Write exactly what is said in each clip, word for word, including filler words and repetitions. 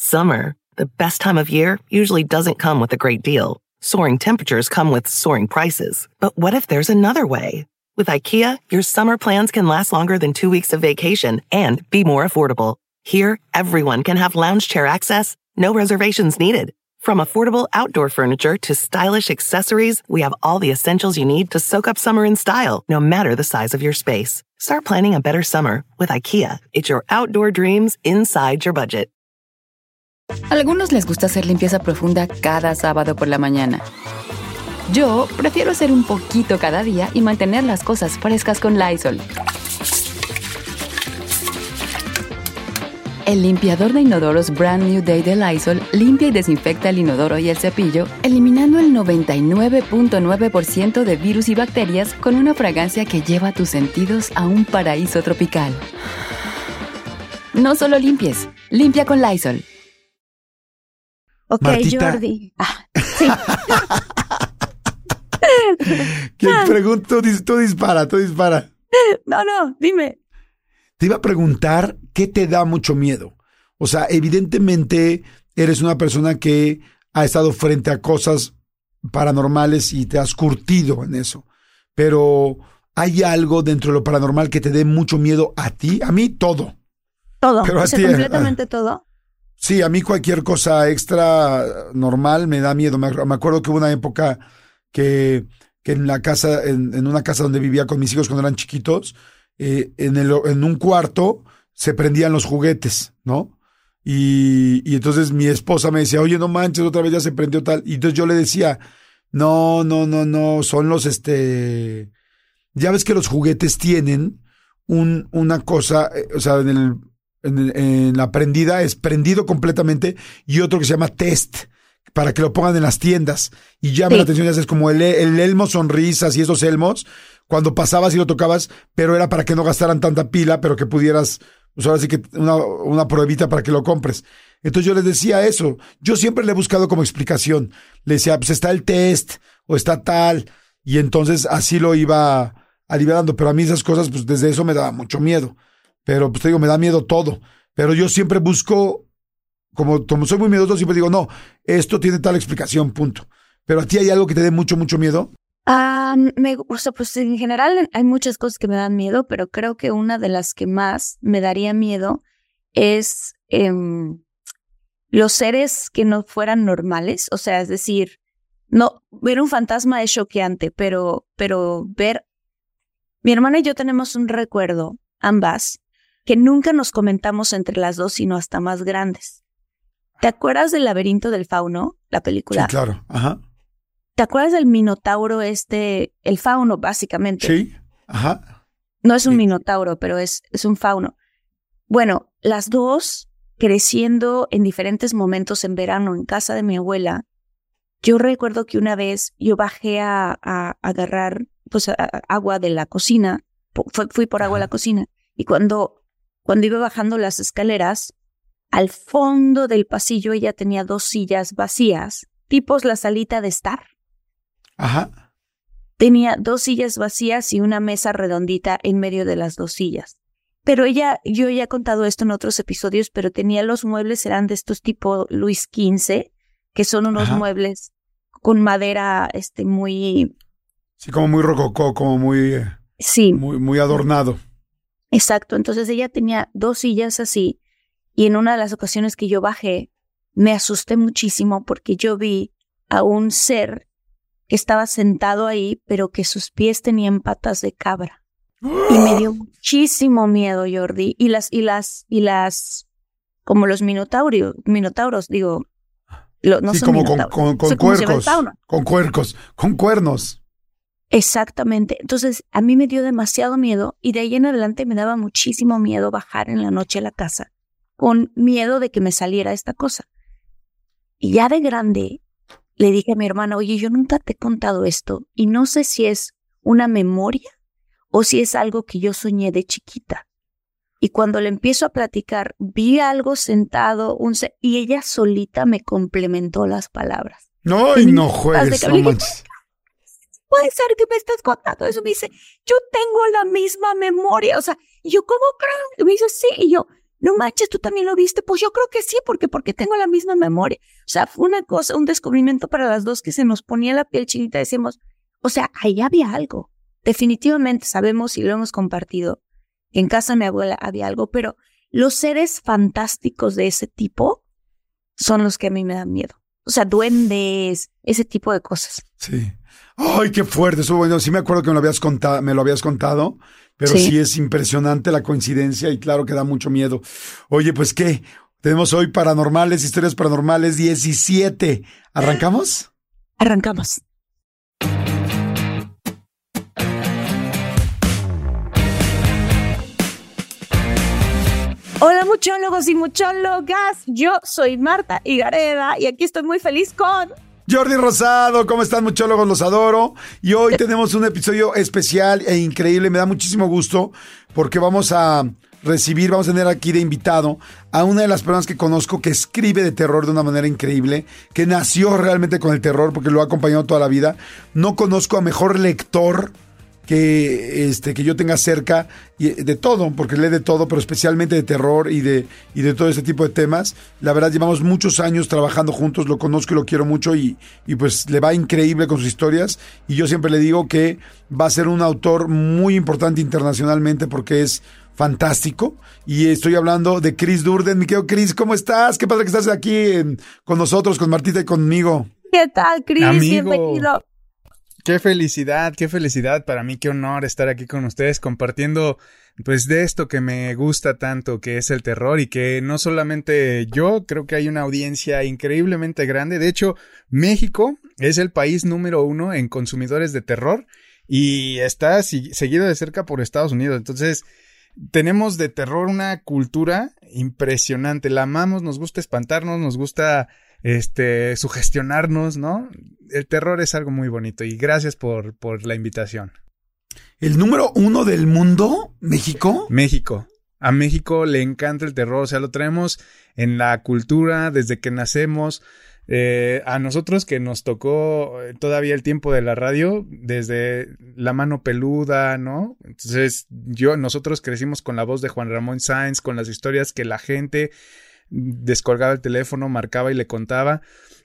Summer, the best time of year, usually doesn't come with a great deal. Soaring temperatures come with soaring prices. But what if there's another way? With IKEA, your summer plans can last longer than two weeks of vacation and be more affordable. Here, everyone can have lounge chair access, no reservations needed. From affordable outdoor furniture to stylish accessories, we have all the essentials you need to soak up summer in style, no matter the size of your space. Start planning a better summer with IKEA. It's your outdoor dreams inside your budget. A algunos les gusta hacer limpieza profunda cada sábado por la mañana. Yo prefiero hacer un poquito cada día y mantener las cosas frescas con Lysol. El limpiador de inodoros Brand New Day de Lysol limpia y desinfecta el inodoro y el cepillo, eliminando el noventa y nueve punto nueve por ciento de virus y bacterias con una fragancia que lleva tus sentidos a un paraíso tropical. No solo limpies, limpia con Lysol. Ok, Martita. Jordi. Ah, sí. ¿Qué pregunto? Tú dispara, tú dispara. No, no, dime. Te iba a preguntar, ¿qué te da mucho miedo? O sea, evidentemente eres una persona que ha estado frente a cosas paranormales y te has curtido en eso. Pero, ¿hay algo dentro de lo paranormal que te dé mucho miedo a ti? A mí, todo. Todo. Pero a o sea, ti, completamente ah, todo. Sí, a mí cualquier cosa extra normal me da miedo. Me, me acuerdo que hubo una época que, que en la casa, en, en una casa donde vivía con mis hijos cuando eran chiquitos, Eh, en, el, en un cuarto se prendían los juguetes, ¿no? Y, y entonces mi esposa me decía, oye, no manches, otra vez ya se prendió tal. Y entonces yo le decía, no, no, no, no, son los, este... Ya ves que los juguetes tienen un, una cosa, eh, o sea, en, el, en, el, en la prendida es prendido completamente y otro que se llama test, para que lo pongan en las tiendas. Y llama Sí. la atención, ya sabes, como el, el elmo sonrisas y esos elmos, cuando pasabas y lo tocabas, pero era para que no gastaran tanta pila, pero que pudieras, pues ahora sí que una, una pruebita para que lo compres. Entonces yo les decía eso. Yo siempre le he buscado como explicación. Le decía, pues está el test, o está tal, y entonces así lo iba aliviando. Pero a mí esas cosas, pues desde eso me daba mucho miedo. Pero pues te digo, me da miedo todo. Pero yo siempre busco, como, como soy muy miedoso, siempre digo, no, esto tiene tal explicación, punto. Pero a ti hay algo que te dé mucho, mucho miedo. Ah, me, o sea, pues en general hay muchas cosas que me dan miedo, pero creo que una de las que más me daría miedo es em, los seres que no fueran normales. O sea, es decir, no, ver un fantasma es choqueante, pero, pero ver... Mi hermana y yo tenemos un recuerdo, ambas, que nunca nos comentamos entre las dos, sino hasta más grandes. ¿Te acuerdas del laberinto del fauno, la película? Sí, claro. Ajá. ¿Te acuerdas del minotauro este, el fauno, básicamente? Sí. Ajá. No es un Sí. minotauro, pero es, es un fauno. Bueno, las dos creciendo en diferentes momentos en verano en casa de mi abuela. Yo recuerdo que una vez yo bajé a, a agarrar pues, a, a, agua de la cocina, fu- fui por agua a la cocina, y cuando, cuando iba bajando las escaleras, al fondo del pasillo ella tenía dos sillas vacías, tipos la salita de estar. Ajá. Tenía dos sillas vacías y una mesa redondita en medio de las dos sillas. Pero ella, yo ya he contado esto en otros episodios, pero tenía los muebles, eran de estos tipo Luis quince, que son unos Ajá. muebles con madera este, muy... Sí, como muy rococó, como muy, eh, Sí, muy, muy adornado. exacto. Entonces ella tenía dos sillas así y en una de las ocasiones que yo bajé, me asusté muchísimo porque yo vi a un ser que estaba sentado ahí, pero que sus pies tenían patas de cabra. Y me dio muchísimo miedo, Jordi. Y las, y las, y las, como los minotauros, minotauros, digo, lo, no sí, son como con, minotauros. con, con Son como se ve el cuercos. fauno. Con cuercos, con cuernos. Exactamente. Entonces, a mí me dio demasiado miedo y de ahí en adelante me daba muchísimo miedo bajar en la noche a la casa con miedo de que me saliera esta cosa. Y ya de grande le dije a mi hermana, oye, yo nunca te he contado esto y no sé si es una memoria o si es algo que yo soñé de chiquita. Y cuando le empiezo a platicar, vi algo sentado un se- y ella solita me complementó las palabras. No, Y y me- no haz de juegues, que- no manches. Puede ser que me estás contando eso. Me dice, yo tengo la misma memoria. O sea, y yo, ¿cómo crees? Y me dice, sí. Y yo, no manches, ¿tú también lo viste? Pues yo creo que sí, porque, porque tengo la misma memoria. O sea, fue una cosa, un descubrimiento para las dos que se nos ponía la piel chinita. Decíamos, o sea, ahí había algo. Definitivamente sabemos y lo hemos compartido. En casa de mi abuela había algo, pero los seres fantásticos de ese tipo son los que a mí me dan miedo. O sea, duendes, ese tipo de cosas. Sí. Ay, qué fuerte. Eso, bueno, sí me acuerdo que me lo habías contado, me lo habías contado, pero sí. sí es impresionante la coincidencia y claro que da mucho miedo. Oye, pues ¿qué? Tenemos hoy paranormales, historias paranormales diecisiete. ¿Arrancamos? Arrancamos. Hola muchólogos y muchólogas, yo soy Marta Higareda y aquí estoy muy feliz con... Jordi Rosado, ¿cómo están muchólogos? Los adoro. Y hoy tenemos un episodio especial e increíble, me da muchísimo gusto porque vamos a recibir, vamos a tener aquí de invitado a una de las personas que conozco que escribe de terror de una manera increíble, que nació realmente con el terror porque lo ha acompañado toda la vida. No conozco a mejor lector que este que yo tenga cerca y de todo, porque lee de todo, pero especialmente de terror y de y de todo ese tipo de temas. La verdad, llevamos muchos años trabajando juntos, lo conozco y lo quiero mucho y, y pues le va increíble con sus historias y yo siempre le digo que va a ser un autor muy importante internacionalmente porque es fantástico y estoy hablando de Chris Durden. Mi querido Chris, ¿cómo estás? Qué padre que estás aquí en, con nosotros, con Martita y conmigo. ¿Qué tal, Chris? Amigo. Bienvenido. Qué felicidad, qué felicidad para mí, qué honor estar aquí con ustedes compartiendo pues de esto que me gusta tanto, que es el terror y que no solamente yo, creo que hay una audiencia increíblemente grande. De hecho, México es el país número uno en consumidores de terror y está seguido de cerca por Estados Unidos. Entonces, tenemos de terror una cultura impresionante, la amamos, nos gusta espantarnos, nos gusta este sugestionarnos, ¿no? El terror es algo muy bonito y gracias por, por la invitación. ¿El número uno del mundo? ¿México? México. A México le encanta el terror, o sea, lo traemos en la cultura desde que nacemos. Eh, a nosotros que nos tocó todavía el tiempo de la radio, desde La Mano Peluda, ¿no? Entonces, yo, nosotros crecimos con la voz de Juan Ramón Sáenz, con las historias que la gente descolgaba el teléfono, marcaba y le contaba.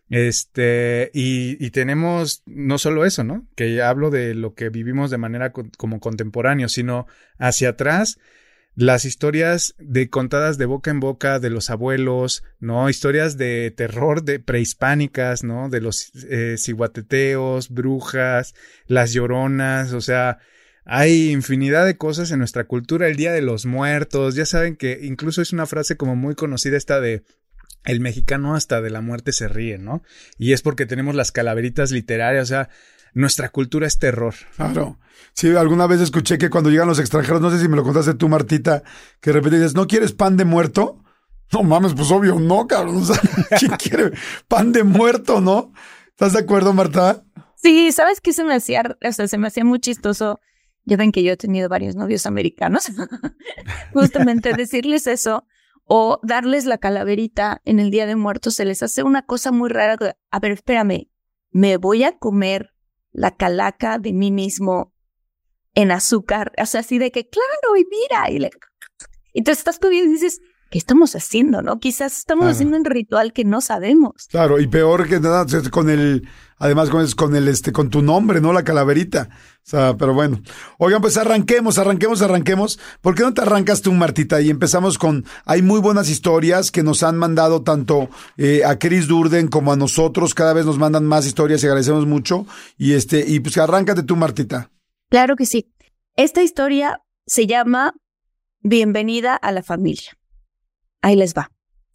Este, y, y tenemos no solo eso, ¿no? Que hablo de lo que vivimos de manera co- como contemporáneo, sino hacia atrás, las historias de contadas de boca en boca de los abuelos, ¿no? Historias de terror de prehispánicas, ¿no? De los eh, ciguateteos, brujas, las lloronas, o sea, hay infinidad de cosas en nuestra cultura, el Día de los Muertos, ya saben que incluso es una frase como muy conocida esta de el mexicano hasta de la muerte se ríe, ¿no? Y es porque tenemos las calaveritas literarias, o sea, nuestra cultura es terror. Claro. Sí, alguna vez escuché que cuando llegan los extranjeros, no sé si me lo contaste tú, Martita, que de repente dices, ¿no quieres pan de muerto? No mames, pues obvio, no, cabrón. O sea, ¿quién quiere pan de muerto, no? ¿Estás de acuerdo, Marta? Sí, ¿sabes qué se me hacía? O sea, se me hacía muy chistoso. Ya ven que yo he tenido varios novios americanos. Justamente decirles eso o darles la calaverita en el Día de Muertos se les hace una cosa muy rara. A ver, espérame, ¿me voy a comer la calaca de mí mismo en azúcar? O sea, así de que, claro, y mira. Y, le... y te estás comiendo y dices, ¿qué estamos haciendo, no? Quizás estamos claro. haciendo un ritual que no sabemos. Claro, y peor que nada, con el, además con, el, con el, este, con tu nombre, ¿no? La calaverita. O sea, pero bueno. Oigan, pues arranquemos, arranquemos, arranquemos. ¿Por qué no te arrancas tú, Martita? Y empezamos con, hay muy buenas historias que nos han mandado tanto eh, a Chris Durden como a nosotros. Cada vez nos mandan más historias y agradecemos mucho. Y este, y pues arráncate tú, Martita. Claro que sí. Esta historia se llama Bienvenida a la familia. Ahí les va.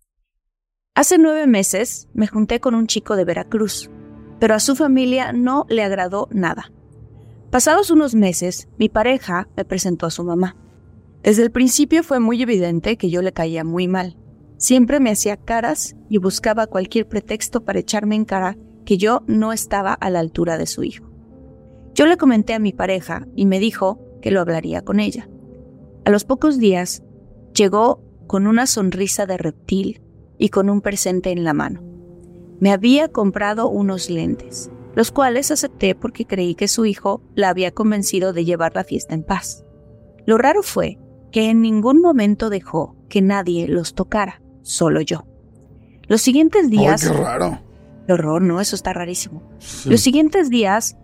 Hace nueve meses me junté con un chico de Veracruz, pero a su familia no le agradó nada. Pasados unos meses, mi pareja me presentó a su mamá. Desde el principio fue muy evidente que yo le caía muy mal. Siempre me hacía caras y buscaba cualquier pretexto para echarme en cara que yo no estaba a la altura de su hijo. Yo le comenté a mi pareja y me dijo que lo hablaría con ella. A los pocos días, llegó con una sonrisa de reptil y con un presente en la mano. Me había comprado unos lentes, los cuales acepté porque creí que su hijo la había convencido de llevar la fiesta en paz. Lo raro fue que en ningún momento dejó que nadie los tocara, solo yo. Los siguientes días... ¡Ay, qué raro! Qué horror, ¿no? Eso está rarísimo. Sí. Los siguientes días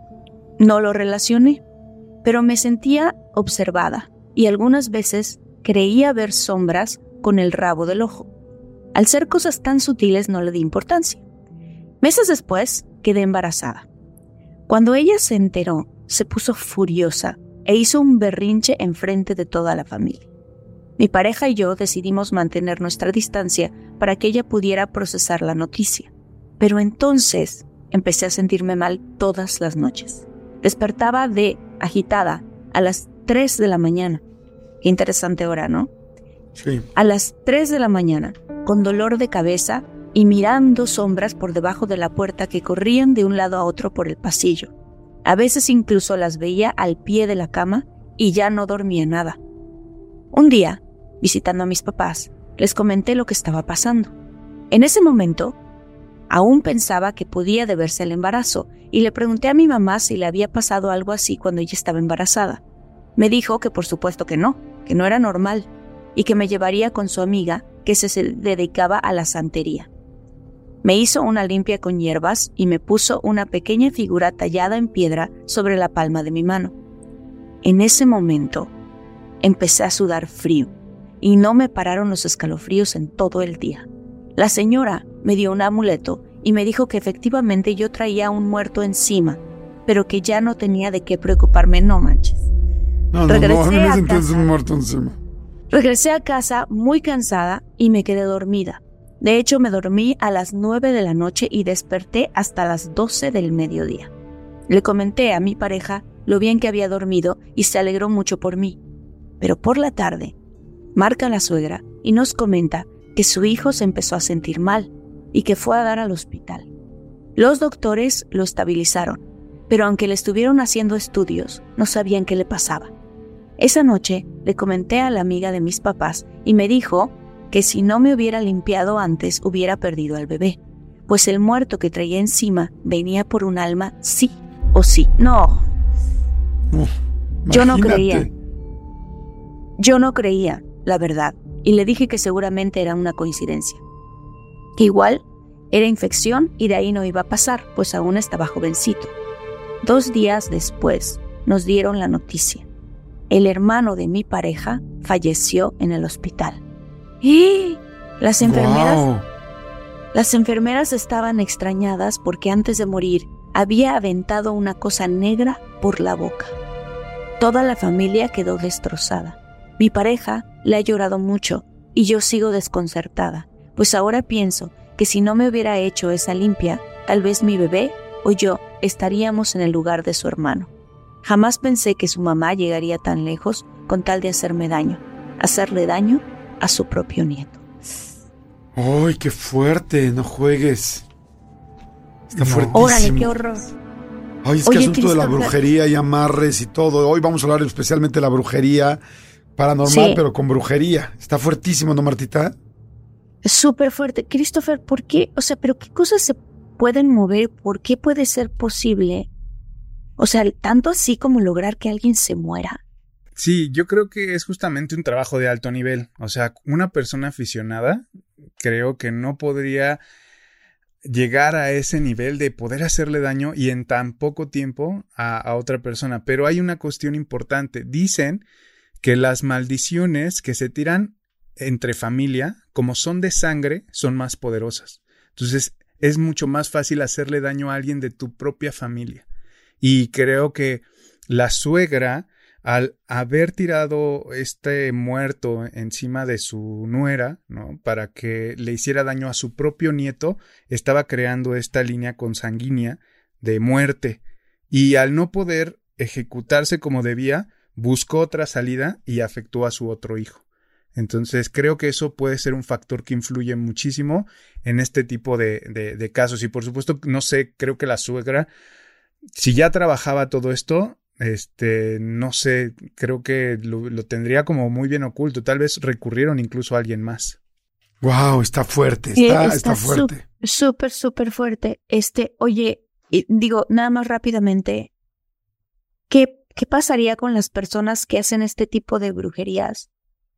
no lo relacioné, pero me sentía observada y algunas veces creía ver sombras con el rabo del ojo. Al ser cosas tan sutiles no le di importancia. Meses después quedé embarazada. Cuando ella se enteró, se puso furiosa e hizo un berrinche enfrente de toda la familia. Mi pareja y yo decidimos mantener nuestra distancia para que ella pudiera procesar la noticia. Pero entonces empecé a sentirme mal todas las noches. Despertaba de agitada a las tres de la mañana. Qué interesante hora, ¿no? Sí. A las tres de la mañana, con dolor de cabeza y mirando sombras por debajo de la puerta que corrían de un lado a otro por el pasillo. A veces incluso las veía al pie de la cama y ya no dormía nada. Un día, visitando a mis papás, les comenté lo que estaba pasando. En ese momento, aún pensaba que podía deberse al embarazo y le pregunté a mi mamá si le había pasado algo así cuando ella estaba embarazada. Me dijo que por supuesto que no, que no era normal y que me llevaría con su amiga que se dedicaba a la santería. Me hizo una limpia con hierbas y me puso una pequeña figura tallada en piedra sobre la palma de mi mano. En ese momento, empecé a sudar frío y no me pararon los escalofríos en todo el día. La señora me dio un amuleto y me dijo que efectivamente yo traía un muerto encima, pero que ya no tenía de qué preocuparme, no manches. No, no, Regresé no, a mí me a sentí casa. un muerto encima. Regresé a casa muy cansada y me quedé dormida. De hecho, me dormí a las nueve de la noche y desperté hasta las doce del mediodía. Le comenté a mi pareja lo bien que había dormido y se alegró mucho por mí. Pero por la tarde, marca la suegra y nos comenta que su hijo se empezó a sentir mal y que fue a dar al hospital. Los doctores lo estabilizaron, pero aunque le estuvieron haciendo estudios, no sabían qué le pasaba. Esa noche le comenté a la amiga de mis papás y me dijo que si no me hubiera limpiado antes hubiera perdido al bebé, pues el muerto que traía encima venía por un alma sí o sí. No, Uf, yo no imagínate. creía. Yo no creía, la verdad, y le dije que seguramente era una coincidencia. Igual, era infección y de ahí no iba a pasar, pues aún estaba jovencito. Dos días después, nos dieron la noticia. El hermano de mi pareja falleció en el hospital. ¡Y! Las enfermeras, Guau. las enfermeras estaban extrañadas porque antes de morir había aventado una cosa negra por la boca. Toda la familia quedó destrozada. Mi pareja le ha llorado mucho y yo sigo desconcertada, pues ahora pienso que si no me hubiera hecho esa limpia, tal vez mi bebé o yo estaríamos en el lugar de su hermano. Jamás pensé que su mamá llegaría tan lejos con tal de hacerme daño, hacerle daño a su propio nieto. ¡Ay, qué fuerte! No juegues. Está fuertísimo. Órale, qué horror. Ay, es Oye, que asunto de la Christopher. brujería y amarres y todo. Hoy vamos a hablar especialmente de la brujería paranormal, Sí. pero con brujería. Está fuertísimo, ¿no, Martita? Es súper fuerte. Christopher, ¿por qué? O sea, ¿pero qué cosas se pueden mover? ¿Por qué puede ser posible? O sea, tanto así como lograr que alguien se muera. Sí, yo creo que es justamente un trabajo de alto nivel. O sea, una persona aficionada creo que no podría llegar a ese nivel de poder hacerle daño y en tan poco tiempo a, a otra persona. Pero hay una cuestión importante. Dicen que las maldiciones que se tiran entre familia, como son de sangre, son más poderosas. Entonces, es mucho más fácil hacerle daño a alguien de tu propia familia. Y creo que la suegra, al haber tirado este muerto encima de su nuera, ¿no?, para que le hiciera daño a su propio nieto, estaba creando esta línea consanguínea de muerte. Y al no poder ejecutarse como debía, buscó otra salida y afectó a su otro hijo. Entonces creo que eso puede ser un factor que influye muchísimo en este tipo de, de, de casos. Y por supuesto, no sé, creo que la suegra, si ya trabajaba todo esto, este, no sé, creo que lo, lo tendría como muy bien oculto. Tal vez recurrieron incluso a alguien más. Wow, está fuerte, Sí, está, está fuerte. sup- Súper, súper fuerte. Este, oye, y digo, nada más rápidamente, ¿qué, qué pasaría con las personas que hacen este tipo de brujerías?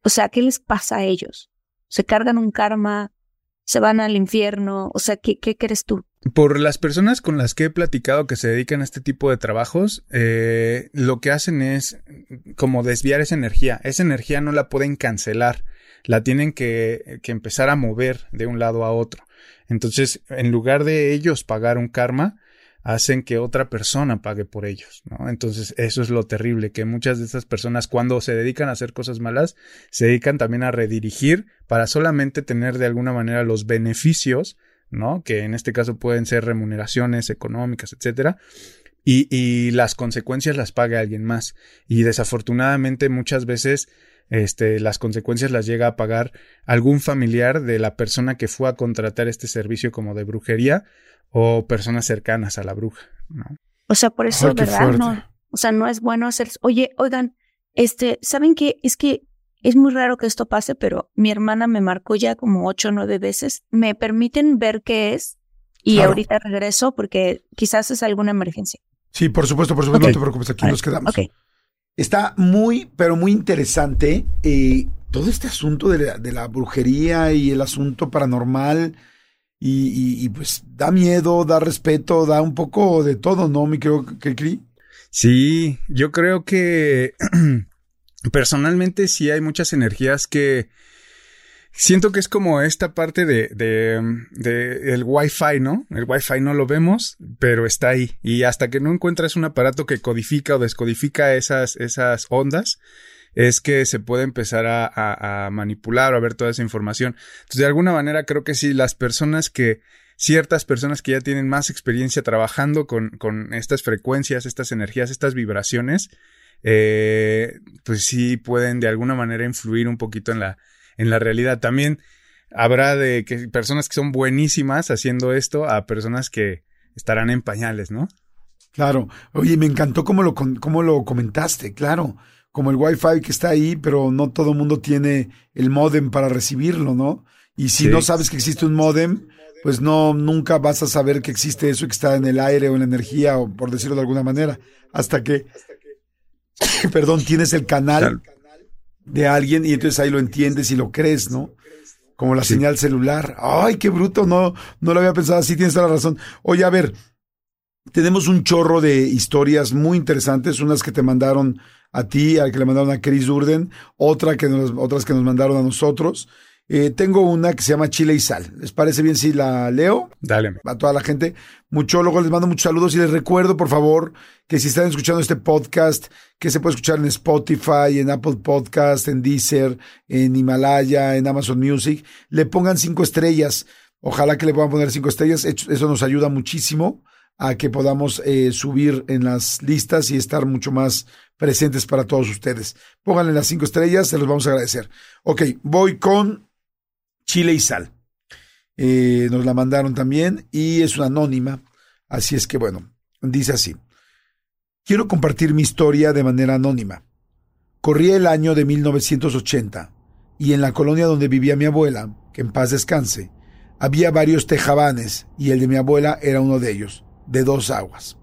O sea, ¿qué les pasa a ellos? ¿Se cargan un karma? ¿Se van al infierno? O sea, ¿qué, qué crees tú? Por las personas con las que he platicado que se dedican a este tipo de trabajos, eh, lo que hacen es como desviar esa energía. Esa energía no la pueden cancelar, la tienen que, que empezar a mover de un lado a otro. Entonces, en lugar de ellos pagar un karma, hacen que otra persona pague por ellos, ¿no? Entonces, eso es lo terrible, que muchas de estas personas, cuando se dedican a hacer cosas malas, se dedican también a redirigir para solamente tener de alguna manera los beneficios, ¿no? Que en este caso pueden ser remuneraciones económicas, etcétera, y, y las consecuencias las pague alguien más. Y desafortunadamente muchas veces este, las consecuencias las llega a pagar algún familiar de la persona que fue a contratar este servicio como de brujería o personas cercanas a la bruja, ¿no? O sea, por eso, Ay, qué ¿verdad? fuerte. No, o sea, no es bueno hacer... Oye, oigan, este, ¿saben qué? Es que es muy raro que esto pase, pero mi hermana me marcó ya como ocho o nueve veces. ¿Me permiten ver qué es? Y Claro. ahorita regreso porque quizás es alguna emergencia. Sí, por supuesto, por supuesto, Ok. no te preocupes, aquí Vale. nos quedamos. Ok. Está muy, pero muy interesante eh, todo este asunto de la, de la brujería y el asunto paranormal y, y, y pues da miedo, da respeto, da un poco de todo, ¿no, mi creo que Cri? Sí, yo creo que personalmente sí hay muchas energías que siento que es como esta parte de, de, de el Wi-Fi, ¿no? El Wi-Fi no lo vemos, pero está ahí. Y hasta que no encuentras un aparato que codifica o descodifica esas, esas ondas, es que se puede empezar a, a, a manipular o a ver toda esa información. Entonces, de alguna manera creo que sí, las personas que, ciertas personas que ya tienen más experiencia trabajando con, con estas frecuencias, estas energías, estas vibraciones, eh, pues sí pueden de alguna manera influir un poquito en la, en la realidad. También habrá de que personas que son buenísimas haciendo esto a personas que estarán en pañales, ¿no? Claro. Oye, me encantó cómo lo, con- cómo lo comentaste, claro. Como el Wi-Fi que está ahí, pero no todo el mundo tiene el módem para recibirlo, ¿no? Y si Sí. no sabes que existe un módem, pues no, nunca vas a saber que existe eso y que está en el aire o en la energía, o por decirlo de alguna manera, hasta que, perdón, tienes el canal de alguien y entonces ahí lo entiendes y lo crees, ¿no? Como la Sí. señal celular. Ay, qué bruto, no, no lo había pensado así, tienes toda la razón. Oye, a ver, tenemos un chorro de historias muy interesantes, unas que te mandaron a ti, al que le mandaron a Chris Durden, otra que nos, otras que nos mandaron a nosotros. Eh, tengo una que se llama Chile y Sal. ¿Les parece bien si la leo? Dale. A toda la gente. Muchólogos, les mando muchos saludos y les recuerdo, por favor, que si están escuchando este podcast, que se puede escuchar en Spotify, en Apple Podcast, en Deezer, en Himalaya, en Amazon Music, le pongan cinco estrellas. Ojalá que le puedan poner cinco estrellas. Eso nos ayuda muchísimo a que podamos eh, subir en las listas y estar mucho más presentes para todos ustedes. Pónganle las cinco estrellas, se los vamos a agradecer. Ok, voy con Chile y Sal. Eh, nos la mandaron también y es una anónima, así es que bueno, dice así: quiero compartir mi historia de manera anónima. Corría el año de mil novecientos ochenta y en la colonia donde vivía mi abuela, que en paz descanse, había varios tejabanes y el de mi abuela era uno de ellos, de dos aguas.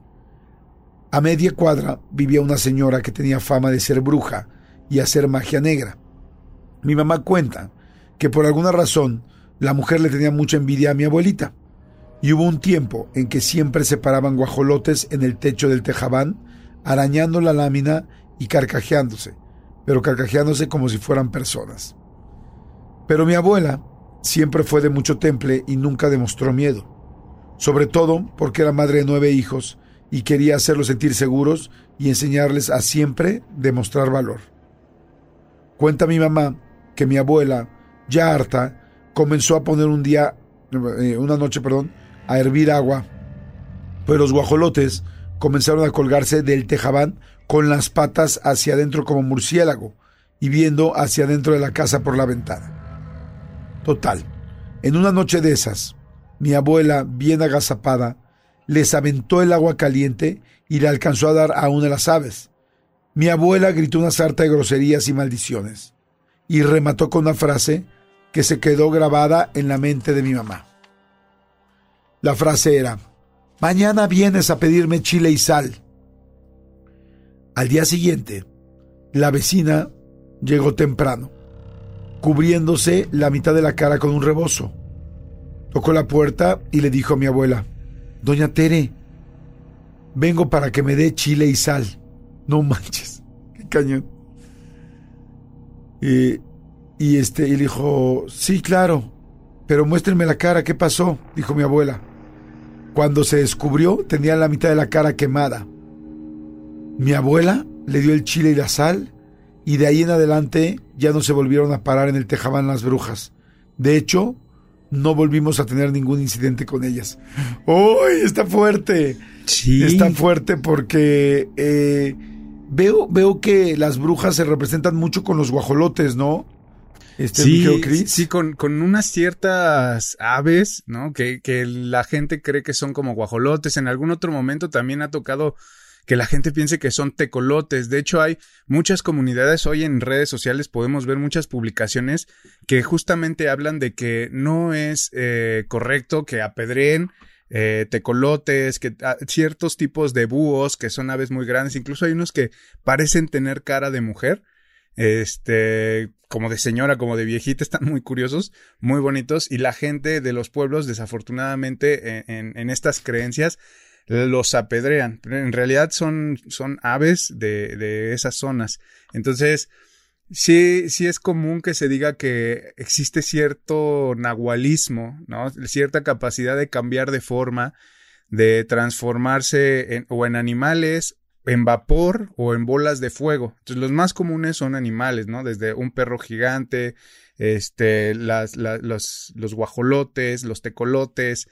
A media cuadra vivía una señora que tenía fama de ser bruja y hacer magia negra. Mi mamá cuenta que por alguna razón la mujer le tenía mucha envidia a mi abuelita, y hubo un tiempo en que siempre se paraban guajolotes en el techo del tejabán, arañando la lámina y carcajeándose, pero carcajeándose como si fueran personas. Pero mi abuela siempre fue de mucho temple y nunca demostró miedo, sobre todo porque era madre de nueve hijos y quería hacerlos sentir seguros y enseñarles a siempre demostrar valor. Cuenta mi mamá que mi abuela, ya harta, comenzó a poner un día, eh, una noche, perdón, a hervir agua, pues los guajolotes comenzaron a colgarse del tejabán con las patas hacia adentro como murciélago y viendo hacia adentro de la casa por la ventana. Total, en una noche de esas, mi abuela, bien agazapada, les aventó el agua caliente y le alcanzó a dar a una de las aves. Mi abuela gritó una sarta de groserías y maldiciones y remató con una frase que se quedó grabada en la mente de mi mamá. La frase era: mañana vienes a pedirme chile y sal. Al día siguiente, la vecina llegó temprano, cubriéndose la mitad de la cara con un rebozo. Tocó la puerta y le dijo a mi abuela: Doña Tere, vengo para que me dé chile y sal. No manches, qué cañón. Y, y este, y le dijo: sí, claro, pero muéstrenme la cara, ¿qué pasó?, dijo mi abuela. Cuando se descubrió, tenía la mitad de la cara quemada. Mi abuela le dio el chile y la sal, y de ahí en adelante ya no se volvieron a parar en el Tejabán las brujas. De hecho, no volvimos a tener ningún incidente con ellas. ¡Uy! Está fuerte. Sí. Está fuerte porque eh, veo, veo que las brujas se representan mucho con los guajolotes, ¿no? Este, sí, Chris. sí, con, con unas ciertas aves, ¿no? Que, que la gente cree que son como guajolotes. En algún otro momento también ha tocado que la gente piense que son tecolotes. De hecho, hay muchas comunidades hoy en redes sociales, podemos ver muchas publicaciones que justamente hablan de que no es eh, correcto que apedreen eh, tecolotes, que a, ciertos tipos de búhos que son aves muy grandes. Incluso hay unos que parecen tener cara de mujer, este, como de señora, como de viejita. Están muy curiosos, muy bonitos, y la gente de los pueblos, desafortunadamente, en, en, en estas creencias, los apedrean. En realidad son, son aves de, de esas zonas. Entonces, sí, sí es común que se diga que existe cierto nahualismo, ¿no? Cierta capacidad de cambiar de forma, de transformarse en, o en animales, en vapor o en bolas de fuego. Entonces, los más comunes son animales, ¿no? Desde un perro gigante, este, las, la, los, los guajolotes, los tecolotes,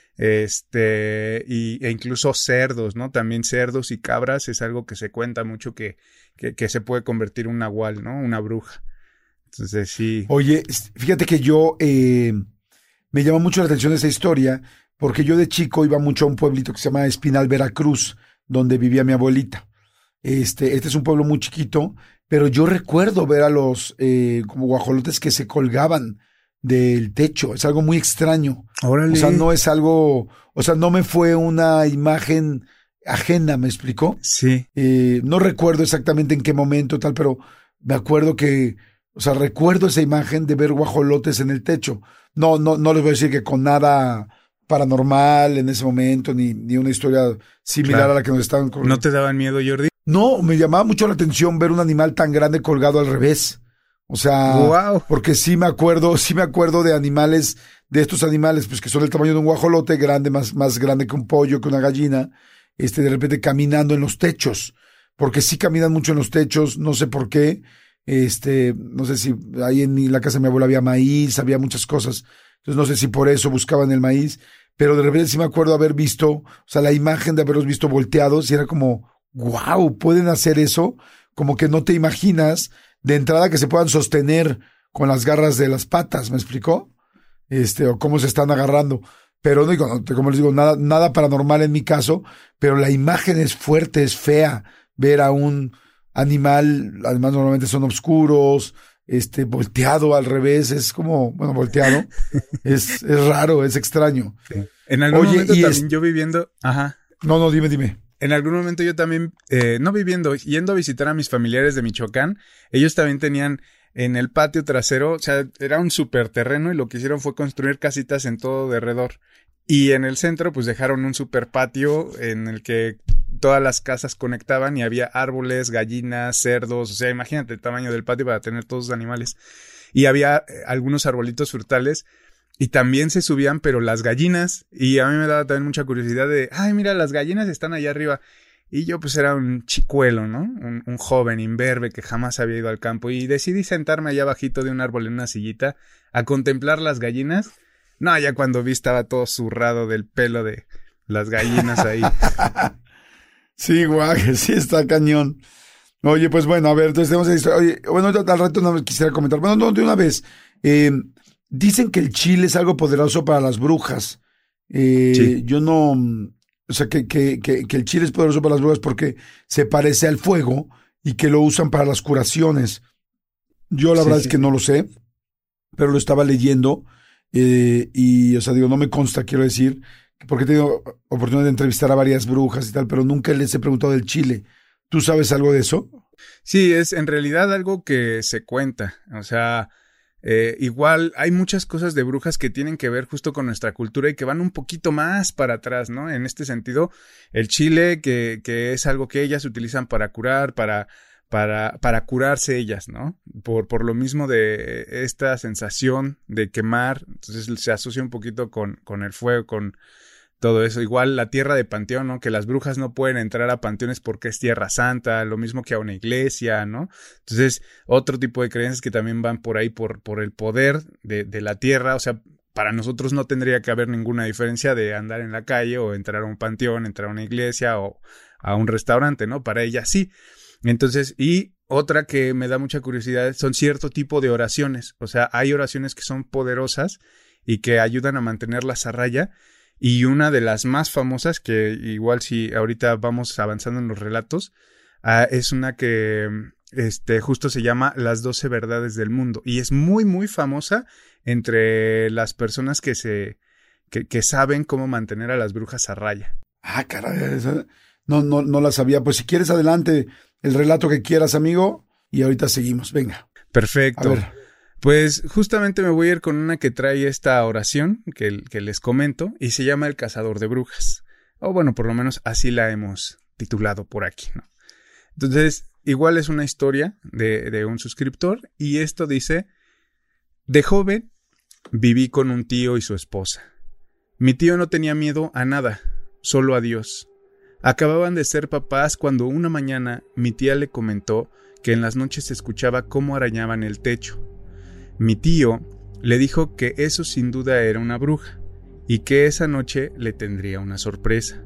este, y, e incluso cerdos, ¿no? También cerdos y cabras es algo que se cuenta mucho que, que, que se puede convertir en un nahual, ¿no? Una bruja. Entonces, sí. Oye, fíjate que yo, eh, me llama mucho la atención esa historia, porque yo de chico iba mucho a un pueblito que se llama Espinal, Veracruz, donde vivía mi abuelita. Este, este es un pueblo muy chiquito, pero yo recuerdo ver a los, eh, como guajolotes que se colgaban del techo. Es algo muy extraño. Órale. O sea, no es algo, o sea, no me fue una imagen ajena, ¿me explicó? Sí. Eh, no recuerdo exactamente en qué momento tal, pero me acuerdo que, o sea, recuerdo esa imagen de ver guajolotes en el techo. No, no, no les voy a decir que con nada paranormal en ese momento, ni, ni una historia similar claro. a la que nos estaban colgando. ¿No te daban miedo, Jordi? No, me llamaba mucho la atención ver un animal tan grande colgado al revés. O sea, wow. Porque sí me acuerdo, sí me acuerdo de animales, de estos animales, pues que son del tamaño de un guajolote, grande, más, más grande que un pollo, que una gallina, este, de repente caminando en los techos, porque sí caminan mucho en los techos, no sé por qué, este, no sé si ahí en la casa de mi abuela había maíz, había muchas cosas, entonces no sé si por eso buscaban el maíz, pero de repente sí me acuerdo haber visto, o sea, la imagen de haberlos visto volteados, y era como, wow, pueden hacer eso, como que no te imaginas de entrada que se puedan sostener con las garras de las patas, ¿me explicó? Este, o cómo se están agarrando. Pero no digo, como les digo, nada, nada paranormal en mi caso, pero la imagen es fuerte, es fea. Ver a un animal, además normalmente son oscuros, este, volteado al revés, es como, bueno, volteado, es, es raro, es extraño. Sí. En algún Oye, momento y también es... yo viviendo, ajá. No, no, dime, dime. En algún momento yo también, eh, no viviendo, yendo a visitar a mis familiares de Michoacán, ellos también tenían en el patio trasero, o sea, era un súper terreno, y lo que hicieron fue construir casitas en todo derredor. Y en el centro, pues dejaron un súper patio en el que todas las casas conectaban y había árboles, gallinas, cerdos, o sea, imagínate el tamaño del patio para tener todos los animales. Y había eh, algunos arbolitos frutales. Y también se subían, pero las gallinas, y a mí me daba también mucha curiosidad de, ay, mira, las gallinas están allá arriba. Y yo pues era un chicuelo, ¿no? Un, un joven imberbe que jamás había ido al campo, y decidí sentarme allá abajito de un árbol en una sillita a contemplar las gallinas. No, ya cuando vi estaba todo zurrado del pelo de las gallinas ahí. Sí, guau, sí está cañón. Oye, pues bueno, a ver, entonces tenemos esa historia. Oye, bueno, al rato no me quisiera comentar. Bueno, no, de una vez. Eh... Dicen que el chile es algo poderoso para las brujas. Eh, sí. Yo no... O sea, que, que, que, que el chile es poderoso para las brujas porque se parece al fuego y que lo usan para las curaciones. Yo la sí, verdad sí. es que no lo sé, pero lo estaba leyendo eh, y, o sea, digo, no me consta, quiero decir, porque he tenido oportunidad de entrevistar a varias brujas y tal, pero nunca les he preguntado del chile. ¿Tú sabes algo de eso? Sí, es en realidad algo que se cuenta, o sea, eh, igual hay muchas cosas de brujas que tienen que ver justo con nuestra cultura y que van un poquito más para atrás, ¿no? En este sentido, el chile, que, que es algo que ellas utilizan para curar, para, para, para curarse ellas, ¿no? Por, por lo mismo de esta sensación de quemar, entonces se asocia un poquito con, con el fuego, con todo eso. Igual la tierra de panteón, ¿no? Que las brujas no pueden entrar a panteones porque es tierra santa, lo mismo que a una iglesia, ¿no? Entonces, otro tipo de creencias que también van por ahí, por, por el poder de, de la tierra. O sea, para nosotros no tendría que haber ninguna diferencia de andar en la calle o entrar a un panteón, entrar a una iglesia o a un restaurante, ¿no? Para ellas sí. Entonces, y otra que me da mucha curiosidad son cierto tipo de oraciones. O sea, hay oraciones que son poderosas y que ayudan a mantenerlas a raya. Y una de las más famosas, que igual si ahorita vamos avanzando en los relatos, uh, es una que este, justo se llama Las doce verdades del mundo. Y es muy, muy famosa entre las personas que se que, que saben cómo mantener a las brujas a raya. Ah, caray, esa, no, no, no la sabía. Pues si quieres, adelante el relato que quieras, amigo, y ahorita seguimos. Venga. Perfecto. A ver. Pues justamente me voy a ir con una que trae esta oración que, que les comento y se llama El Cazador de Brujas. O bueno, por lo menos así la hemos titulado por aquí, ¿no? Entonces, igual es una historia de, de un suscriptor y esto dice: de joven viví con un tío y su esposa. Mi tío no tenía miedo a nada, solo a Dios. Acababan de ser papás cuando una mañana mi tía le comentó que en las noches se escuchaba cómo arañaban el techo. Mi tío le dijo que eso sin duda era una bruja y que esa noche le tendría una sorpresa.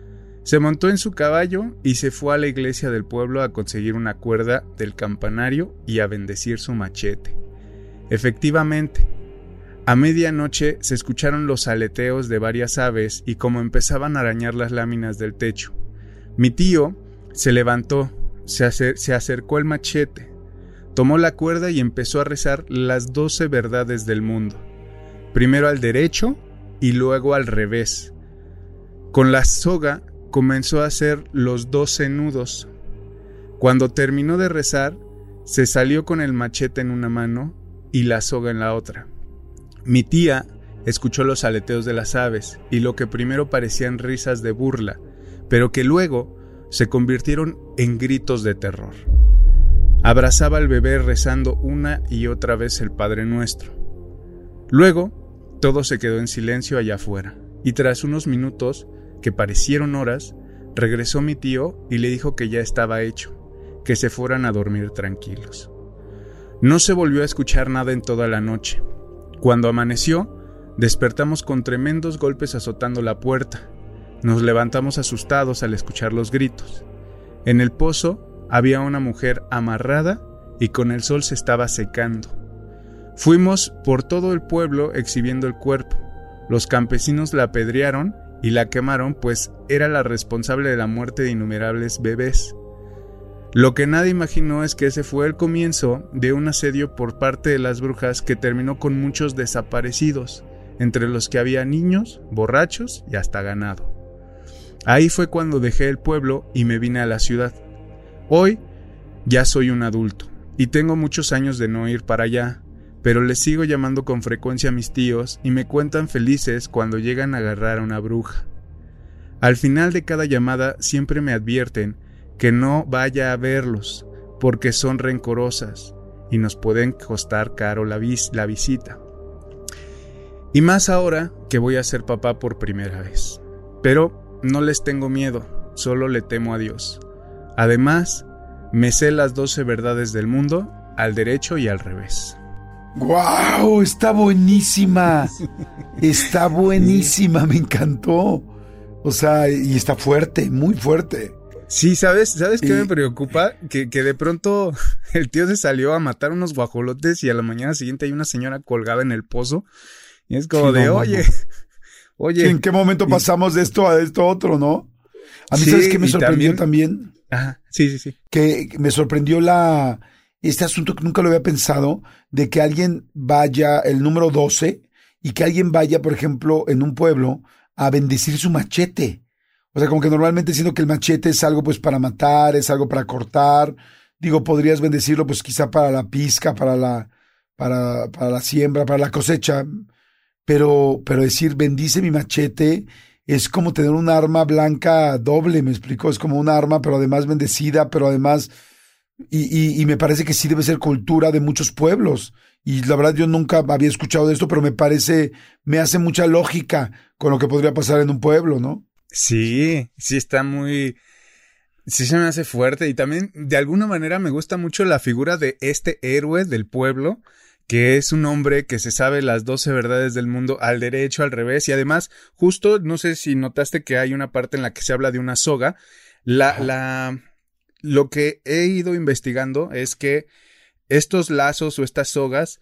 Se montó en su caballo y se fue a la iglesia del pueblo a conseguir una cuerda del campanario y a bendecir su machete. Efectivamente, a medianoche se escucharon los aleteos de varias aves y cómo empezaban a arañar las láminas del techo. Mi tío se levantó, se, acer- se acercó al machete, tomó la cuerda y empezó a rezar las doce verdades del mundo. Primero al derecho y luego al revés. Con la soga comenzó a hacer los doce nudos. Cuando terminó de rezar, se salió con el machete en una mano y la soga en la otra. Mi tía escuchó los aleteos de las aves y lo que primero parecían risas de burla, pero que luego se convirtieron en gritos de terror. Abrazaba al bebé rezando una y otra vez el Padre Nuestro. Luego, todo se quedó en silencio allá afuera, y tras unos minutos, que parecieron horas, regresó mi tío y le dijo que ya estaba hecho, que se fueran a dormir tranquilos. No se volvió a escuchar nada en toda la noche. Cuando amaneció, despertamos con tremendos golpes azotando la puerta. Nos levantamos asustados al escuchar los gritos. En el pozo había una mujer amarrada y con el sol se estaba secando. Fuimos por todo el pueblo exhibiendo el cuerpo. Los campesinos la apedrearon y la quemaron, pues era la responsable de la muerte de innumerables bebés. Lo que nadie imaginó es que ese fue el comienzo de un asedio por parte de las brujas que terminó con muchos desaparecidos, entre los que había niños, borrachos y hasta ganado. Ahí fue cuando dejé el pueblo y me vine a la ciudad. Hoy ya soy un adulto y tengo muchos años de no ir para allá, pero les sigo llamando con frecuencia a mis tíos y me cuentan felices cuando llegan a agarrar a una bruja. Al final de cada llamada siempre me advierten que no vaya a verlos porque son rencorosas y nos pueden costar caro la, vis- la visita. Y más ahora que voy a ser papá por primera vez. Pero no les tengo miedo, solo le temo a Dios. Además, me sé las doce verdades del mundo, al derecho y al revés. ¡Guau! Está buenísima. Está buenísima, me encantó. O sea, y está fuerte, muy fuerte. Sí, ¿sabes? ¿Sabes qué Y- me preocupa? Que, que de pronto el tío se salió a matar unos guajolotes y a la mañana siguiente hay una señora colgada en el pozo. Y es como Sí, de, no, oye, no. oye. ¿En qué momento y- pasamos de esto a esto otro, no? A mí, Sí, ¿sabes qué me y sorprendió también- también? Ajá, sí, sí, sí. Que me sorprendió la este asunto que nunca lo había pensado, de que alguien vaya, el número doce, y que alguien vaya, por ejemplo, en un pueblo, a bendecir su machete. O sea, como que normalmente siento que el machete es algo pues para matar, es algo para cortar. Digo, podrías bendecirlo pues quizá para la pizca, para la, para, para la siembra, para la cosecha, pero, pero decir bendice mi machete es como tener un arma blanca doble, me explico, es como un arma, pero además bendecida, pero además, y, y, y me parece que sí debe ser cultura de muchos pueblos. Y la verdad yo nunca había escuchado de esto, pero me parece, me hace mucha lógica con lo que podría pasar en un pueblo, ¿no? Sí, sí está muy, sí se me hace fuerte. Y también de alguna manera me gusta mucho la figura de este héroe del pueblo, que es un hombre que se sabe las doce verdades del mundo al derecho, al revés, y además, justo, no sé si notaste que hay una parte en la que se habla de una soga. La, la, lo que he ido investigando es que estos lazos o estas sogas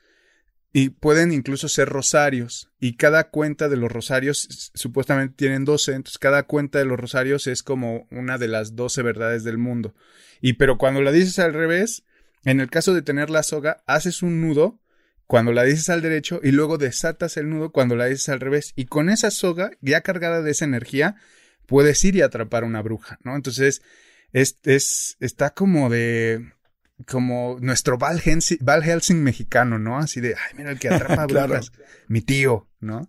y pueden incluso ser rosarios, y cada cuenta de los rosarios supuestamente tienen doce, entonces cada cuenta de los rosarios es como una de las doce verdades del mundo. Y pero cuando la dices al revés, en el caso de tener la soga, haces un nudo cuando la dices al derecho y luego desatas el nudo cuando la dices al revés. Y con esa soga, ya cargada de esa energía, puedes ir y atrapar a una bruja, ¿no? Entonces, es, es, está como de... como nuestro Val Helsing, Val Helsing mexicano, ¿no? Así de, ay, mira el que atrapa brujas. Claro. Mi tío, ¿no?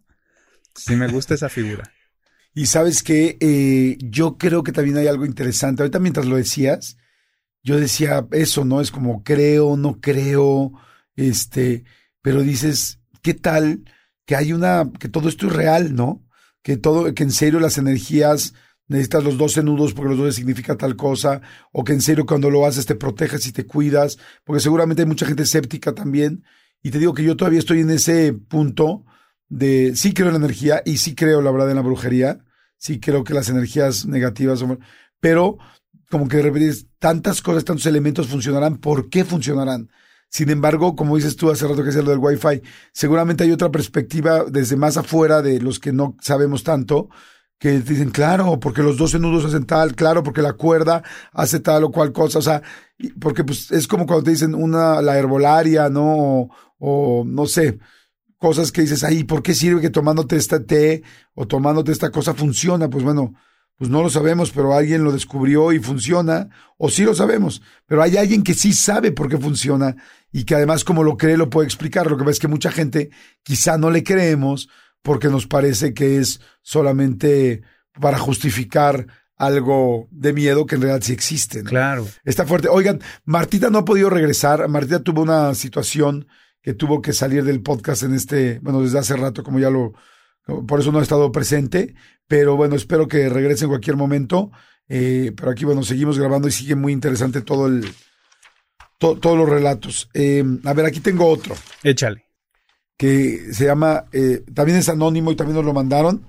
Sí me gusta esa figura. Y sabes que eh, yo creo que también hay algo interesante. Ahorita mientras lo decías, yo decía eso, ¿no? Es como creo, no creo, este... pero dices, ¿qué tal que hay una, que todo esto es real, ¿no? Que todo, que en serio las energías, necesitas los doce nudos porque los doce significa tal cosa, o que en serio cuando lo haces te proteges y te cuidas, porque seguramente hay mucha gente escéptica también, y te digo que yo todavía estoy en ese punto de, sí creo en la energía, y sí creo la verdad en la brujería, sí creo que las energías negativas son, pero como que de repente tantas cosas, tantos elementos funcionarán, ¿por qué funcionarán? Sin embargo, como dices tú hace rato que es lo del Wi-Fi, seguramente hay otra perspectiva desde más afuera de los que no sabemos tanto, que dicen, claro, porque los doce nudos hacen tal, claro, porque la cuerda hace tal o cual cosa, o sea, porque pues es como cuando te dicen una, la herbolaria, ¿no? O, o no sé, cosas que dices, ay, ¿por qué sirve que tomándote este té o tomándote esta cosa funciona? Pues bueno, pues no lo sabemos, pero alguien lo descubrió y funciona, o sí lo sabemos, pero hay alguien que sí sabe por qué funciona y que además como lo cree lo puede explicar. Lo que pasa es que mucha gente quizá no le creemos porque nos parece que es solamente para justificar algo de miedo que en realidad sí existe, ¿no? Claro. Está fuerte. Oigan, Martita no ha podido regresar. Martita tuvo una situación que tuvo que salir del podcast en este, bueno, desde hace rato, como ya lo, por eso no ha estado presente, pero bueno, espero que regrese en cualquier momento. Eh, pero aquí, bueno, seguimos grabando y sigue muy interesante todo el, to, todos los relatos. Eh, a ver, aquí tengo otro. Échale. Que se llama, eh, también es anónimo y también nos lo mandaron.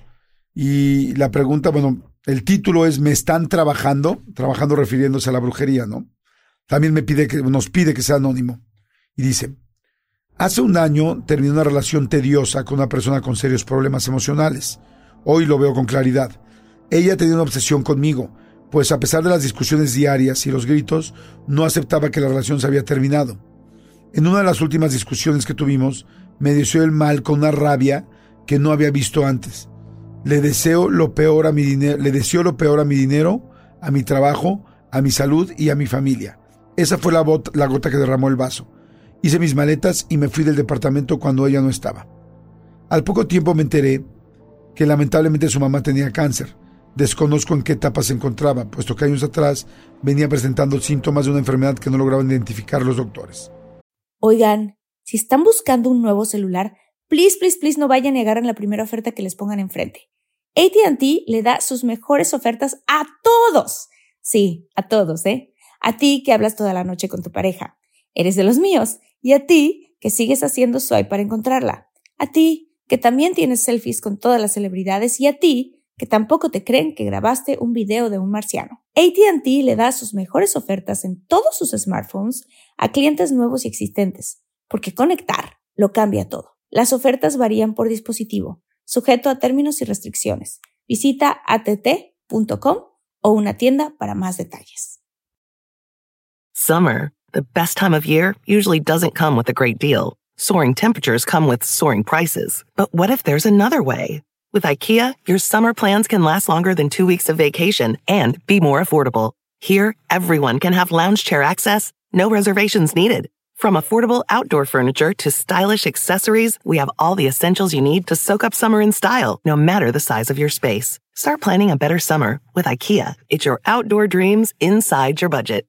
Y la pregunta, bueno, el título es, ¿me están trabajando? Trabajando refiriéndose a la brujería, ¿no? También me pide que, nos pide que sea anónimo. Y dice, hace un año terminé una relación tediosa con una persona con serios problemas emocionales. Hoy lo veo con claridad. Ella tenía una obsesión conmigo, pues a pesar de las discusiones diarias y los gritos, no aceptaba que la relación se había terminado. En una de las últimas discusiones que tuvimos, me deseó el mal con una rabia que no había visto antes. Le deseo lo peor a mi dinero, le deseo lo peor a mi dinero, a mi trabajo, a mi salud y a mi familia. Esa fue la, bot- la gota que derramó el vaso. Hice mis maletas y me fui del departamento cuando ella no estaba. Al poco tiempo me enteré que lamentablemente su mamá tenía cáncer. Desconozco en qué etapa se encontraba, puesto que años atrás venía presentando síntomas de una enfermedad que no lograban identificar los doctores. Oigan, si están buscando un nuevo celular, please, please, please no vayan y agarren la primera oferta que les pongan enfrente. A T and T le da sus mejores ofertas a todos. Sí, a todos, ¿eh? A ti que hablas toda la noche con tu pareja. Eres de los míos. Y a ti que sigues haciendo swipe para encontrarla. A ti que también tienes selfies con todas las celebridades. Y a ti que tampoco te creen que grabaste un video de un marciano. A T and T le da sus mejores ofertas en todos sus smartphones a clientes nuevos y existentes, porque conectar lo cambia todo. Las ofertas varían por dispositivo, sujeto a términos y restricciones. Visita a t t punto com o una tienda para más detalles. Summer, the best time of year, usually doesn't come with a great deal. Soaring temperatures come with soaring prices. But what if there's another way? With IKEA, your summer plans can last longer than two weeks of vacation and be more affordable. Here, everyone can have lounge chair access No reservations needed. From affordable outdoor furniture to stylish accessories, we have all the essentials you need to soak up summer in style, no matter the size of your space. Start planning a better summer with IKEA. It's your outdoor dreams inside your budget.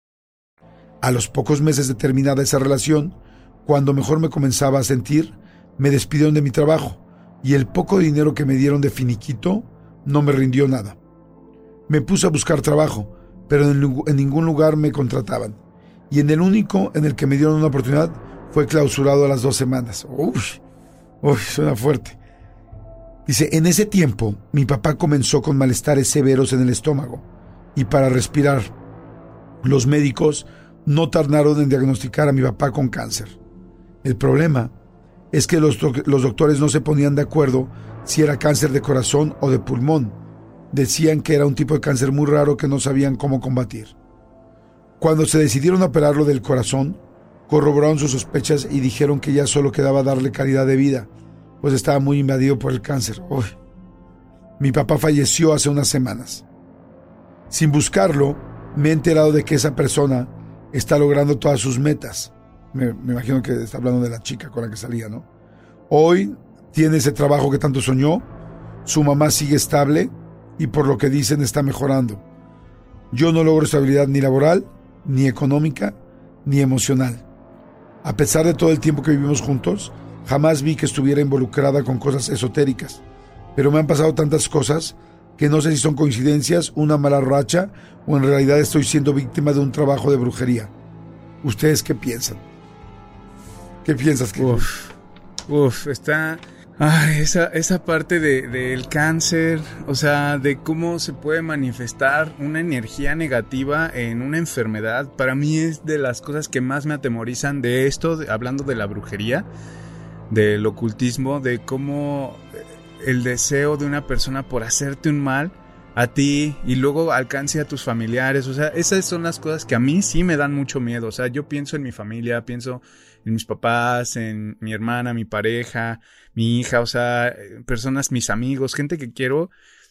A los pocos meses de terminada esa relación, cuando mejor me comenzaba a sentir, me despidieron de mi trabajo y el poco dinero que me dieron de finiquito no me rindió nada. Me puse a buscar trabajo, pero en, en ningún lugar me contrataban. Y en el único en el que me dieron una oportunidad fue clausurado a las dos semanas. Uy, uy, suena fuerte. Dice, en ese tiempo mi papá comenzó con malestares severos en el estómago y para respirar. Los médicos no tardaron en diagnosticar a mi papá con cáncer. El problema es que los, los doctores no se ponían de acuerdo si era cáncer de corazón o de pulmón. Decían que era un tipo de cáncer muy raro que no sabían cómo combatir. Cuando se decidieron a operarlo del corazón, corroboraron sus sospechas y dijeron que ya solo quedaba darle calidad de vida, pues estaba muy invadido por el cáncer. Uy. Mi papá falleció hace unas semanas. Sin buscarlo, me he enterado de que esa persona está logrando todas sus metas. Me, me imagino que está hablando de la chica con la que salía, ¿no? Hoy tiene ese trabajo que tanto soñó, su mamá sigue estable y por lo que dicen está mejorando. Yo no logro estabilidad ni laboral, ni económica, ni emocional. A pesar de todo el tiempo que vivimos juntos, jamás vi que estuviera involucrada con cosas esotéricas. Pero me han pasado tantas cosas que no sé si son coincidencias, una mala racha, o en realidad estoy siendo víctima de un trabajo de brujería. ¿Ustedes qué piensan? ¿Qué piensas? Que... Uf, uf, está... Ay, esa, esa parte de, del cáncer, o sea, de cómo se puede manifestar una energía negativa en una enfermedad, para mí es de las cosas que más me atemorizan de esto, de, hablando de la brujería, del ocultismo, de cómo el deseo de una persona por hacerte un mal a ti y luego alcance a tus familiares, o sea, esas son las cosas que a mí sí me dan mucho miedo, o sea, yo pienso en mi familia, pienso en mis papás, en mi hermana, mi pareja, mi hija, o sea, personas, mis amigos, gente que quiero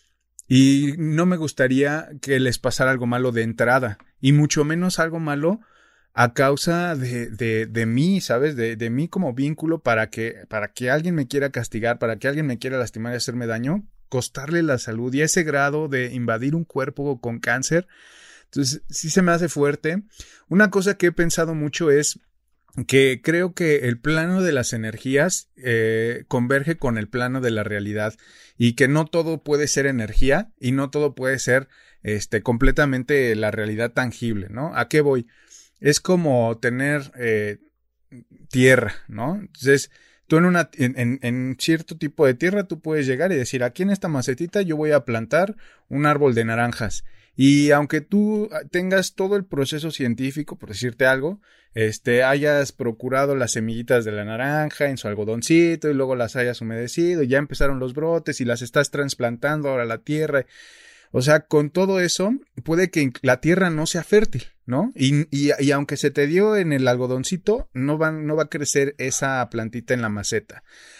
y no me gustaría que les pasara algo malo de entrada y mucho menos algo malo a causa de, de, de mí, ¿sabes? De, de mí como vínculo para que, para que alguien me quiera castigar, para que alguien me quiera lastimar y hacerme daño, costarle la salud y a ese grado de invadir un cuerpo con cáncer. Entonces, sí se me hace fuerte. Una cosa que he pensado mucho es que creo que el plano de las energías eh, converge con el plano de la realidad y que no todo puede ser energía y no todo puede ser este, completamente la realidad tangible, ¿no? ¿A qué voy? Es como tener eh, tierra, ¿no? Entonces, tú en, una, en, en, en cierto tipo de tierra tú puedes llegar y decir, aquí en esta macetita yo voy a plantar un árbol de naranjas. Y aunque tú tengas todo el proceso científico, por decirte algo, este, hayas procurado las semillitas de la naranja en su algodoncito y luego las hayas humedecido y ya empezaron los brotes y las estás trasplantando ahora a la tierra. O sea, con todo eso, puede que la tierra no sea fértil, ¿no? Y, y, y aunque se te dio en el algodoncito, no va, no va a crecer esa plantita en la maceta.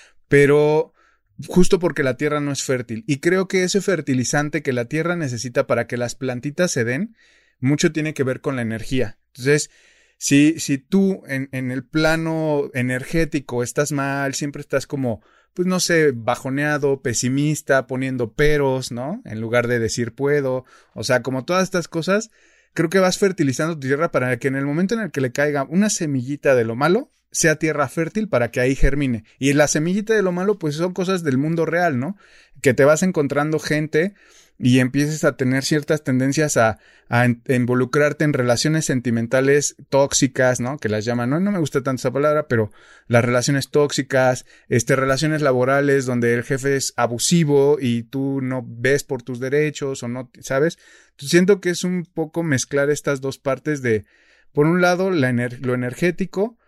Pero justo porque la tierra no es fértil. Y creo que ese fertilizante que la tierra necesita para que las plantitas se den, mucho tiene que ver con la energía. Entonces, si, si tú en, en el plano energético estás mal, siempre estás como, pues no sé, bajoneado, pesimista, poniendo peros, ¿no? En lugar de decir puedo. O sea, como todas estas cosas, creo que vas fertilizando tu tierra para que en el momento en el que le caiga una semillita de lo malo, sea tierra fértil para que ahí germine. Y la semillita de lo malo, pues son cosas del mundo real, ¿no? Que te vas encontrando gente y empieces a tener ciertas tendencias a, a, en, a involucrarte en relaciones sentimentales tóxicas, ¿no? Que las llaman, no, no me gusta tanto esa palabra, pero las relaciones tóxicas, este, relaciones laborales donde el jefe es abusivo y tú no ves por tus derechos o no, ¿sabes? Entonces, siento que es un poco mezclar estas dos partes de, por un lado, la ener- lo energético,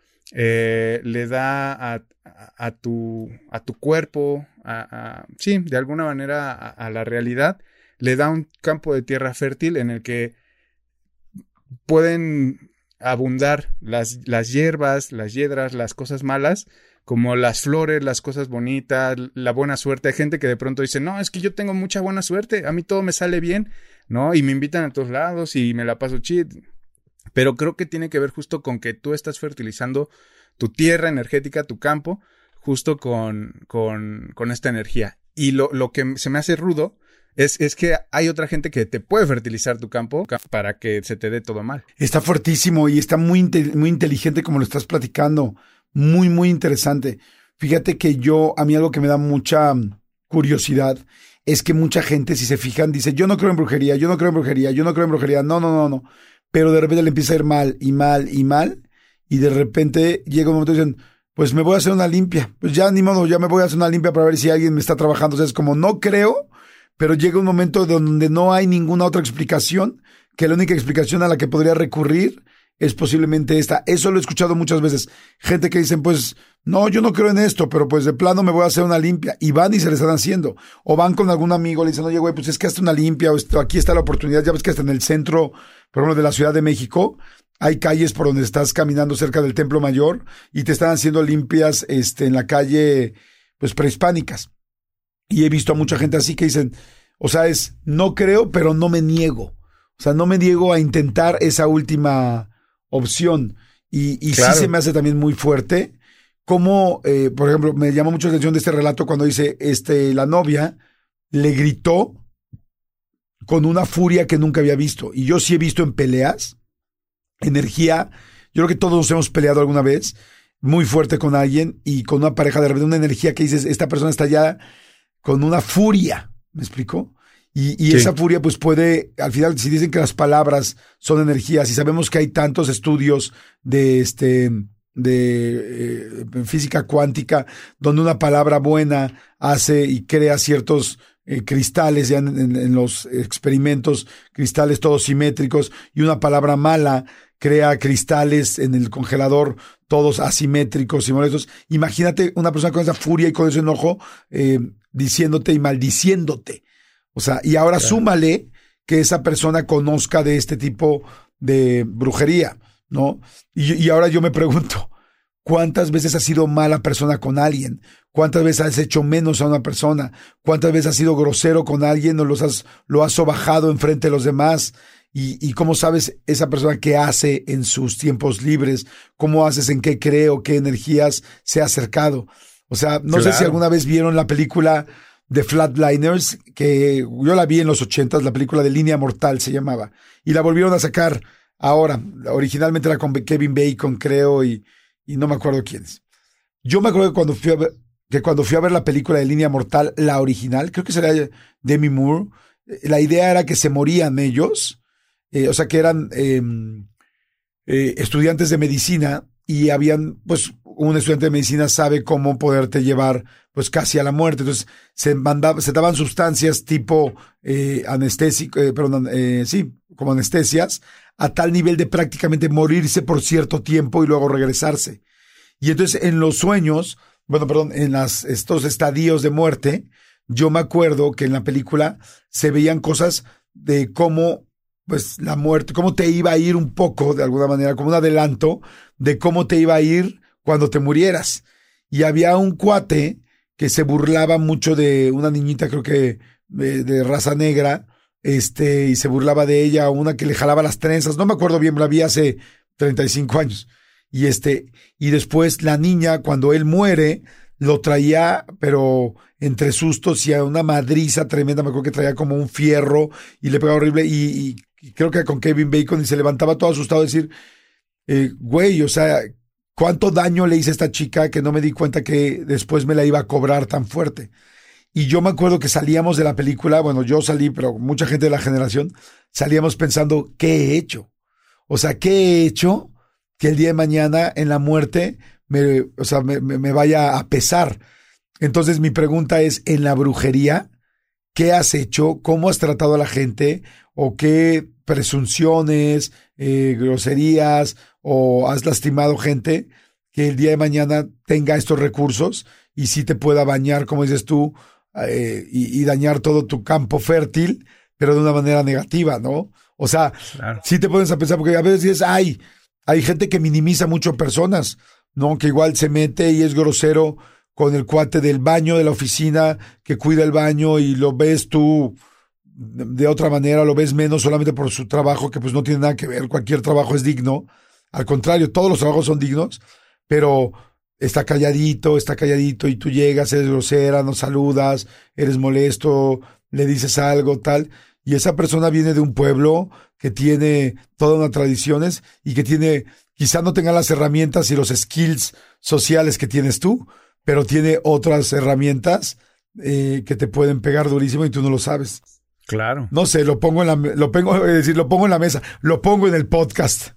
Eh, le da a, a, a tu a tu cuerpo a, a, sí, de alguna manera a, a la realidad le da un campo de tierra fértil en el que pueden abundar las, las hierbas, las hiedras, las cosas malas, como las flores, las cosas bonitas, la buena suerte. Hay gente que de pronto dice, no, es que yo tengo mucha buena suerte, a mí todo me sale bien, ¿no? Y me invitan a todos lados y me la paso chido. Pero creo que tiene que ver justo con que tú estás fertilizando tu tierra energética, tu campo, justo con, con, con esta energía. Y lo, lo que se me hace rudo es, es que hay otra gente que te puede fertilizar tu campo para que se te dé todo mal. Está fuertísimo y está muy, inte- muy inteligente como lo estás platicando. Muy, muy interesante. Fíjate que yo, a mí algo que me da mucha curiosidad es que mucha gente, si se fijan, dice, yo no creo en brujería, yo no creo en brujería, yo no creo en brujería. No, no, no, no. Pero de repente le empieza a ir mal y mal y mal. Y de repente llega un momento y dicen, pues me voy a hacer una limpia. Pues ya ni modo, ya me voy a hacer una limpia para ver si alguien me está trabajando. O sea, es como, no creo, pero llega un momento donde no hay ninguna otra explicación, que la única explicación a la que podría recurrir es posiblemente esta. Eso lo he escuchado muchas veces. Gente que dicen, pues, no, yo no creo en esto, pero pues de plano me voy a hacer una limpia. Y van y se le están haciendo. O van con algún amigo, le dicen, oye, güey, pues es que hazte una limpia, o esto, aquí está la oportunidad. Ya ves que hasta en el centro, por ejemplo, de la Ciudad de México, hay calles por donde estás caminando cerca del Templo Mayor y te están haciendo limpias, este, en la calle, pues, prehispánicas. Y he visto a mucha gente así que dicen, o sea, es, no creo, pero no me niego. O sea, no me niego a intentar esa última opción. Y, y Claro. sí se me hace también muy fuerte. Como, eh, por ejemplo, me llama mucho la atención de este relato cuando dice, este, la novia le gritó con una furia que nunca había visto. Y yo sí he visto en peleas, energía, yo creo que todos nos hemos peleado alguna vez, muy fuerte con alguien y con una pareja, de repente una energía que dices, esta persona está ya con una furia, ¿me explico? Y, y Sí. esa furia pues puede, al final, si dicen que las palabras son energías y sabemos que hay tantos estudios de este de eh, física cuántica donde una palabra buena hace y crea ciertos eh, cristales, ya en, en, en los experimentos, cristales todos simétricos, y una palabra mala crea cristales en el congelador todos asimétricos y molestos. Imagínate una persona con esa furia y con ese enojo eh, diciéndote y maldiciéndote. O sea, y ahora Claro. súmale que esa persona conozca de este tipo de brujería, ¿no? Y, y ahora yo me pregunto, ¿cuántas veces has sido mala persona con alguien? ¿Cuántas veces has hecho menos a una persona? ¿Cuántas veces has sido grosero con alguien o los has, lo has sobajado enfrente de los demás? Y, y cómo sabes esa persona qué hace en sus tiempos libres, cómo haces, en qué cree o qué energías se ha acercado. O sea, no Claro. sé si alguna vez vieron la película de Flatliners, que yo la vi en los ochentas, la película de Línea Mortal se llamaba, y la volvieron a sacar ahora. Originalmente era con Kevin Bacon, creo, y, y no me acuerdo quién es. Yo me acuerdo que cuando fui a ver, que cuando fui a ver la película de Línea Mortal, la original, creo que sería Demi Moore, la idea era que se morían ellos, eh, o sea que eran eh, eh, estudiantes de medicina y habían, pues, un estudiante de medicina sabe cómo poderte llevar, pues, casi a la muerte. Entonces, se mandaba, se daban sustancias tipo eh, anestésico, eh, perdón, eh, sí, como anestesias, a tal nivel de prácticamente morirse por cierto tiempo y luego regresarse. Y entonces, en los sueños, bueno, perdón, en las, estos estadios de muerte, yo me acuerdo que en la película se veían cosas de cómo, pues, la muerte, cómo te iba a ir un poco, de alguna manera, como un adelanto de cómo te iba a ir cuando te murieras. Y había un cuate que se burlaba mucho de una niñita, creo que de, de raza negra, este, y se burlaba de ella, una que le jalaba las trenzas, no me acuerdo bien, la vi hace treinta y cinco años. Y este, y después la niña, cuando él muere, lo traía, pero entre sustos y a una madriza tremenda, me acuerdo que traía como un fierro y le pegaba horrible, y, y, y creo que con Kevin Bacon, y se levantaba todo asustado a decir, eh, güey, o sea, ¿cuánto daño le hice a esta chica que no me di cuenta que después me la iba a cobrar tan fuerte? Y yo me acuerdo que salíamos de la película, bueno, yo salí, pero mucha gente de la generación, salíamos pensando, ¿qué he hecho? O sea, ¿qué he hecho que el día de mañana en la muerte me, o sea, me, me, me vaya a pesar? Entonces mi pregunta es, en la brujería, ¿qué has hecho? ¿Cómo has tratado a la gente? ¿O qué presunciones, eh, groserías, o has lastimado gente que el día de mañana tenga estos recursos y sí te pueda bañar, como dices tú, eh, y, y dañar todo tu campo fértil, pero de una manera negativa, ¿no? O sea, Claro. sí te pones a pensar, porque a veces dices, ay, hay gente que minimiza mucho personas, ¿no? Que igual se mete y es grosero con el cuate del baño de la oficina que cuida el baño y lo ves tú de, de otra manera, lo ves menos solamente por su trabajo, que pues no tiene nada que ver, cualquier trabajo es digno, al contrario, todos los trabajos son dignos, pero está calladito, está calladito y tú llegas, eres grosera, no saludas, eres molesto, le dices algo, tal, y esa persona viene de un pueblo que tiene todas unas tradiciones y que tiene, quizá no tenga las herramientas y los skills sociales que tienes tú, pero tiene otras herramientas eh, que te pueden pegar durísimo y tú no lo sabes. Claro. No sé, lo pongo en la, lo pongo, es decir, lo pongo en la mesa, lo pongo en el podcast.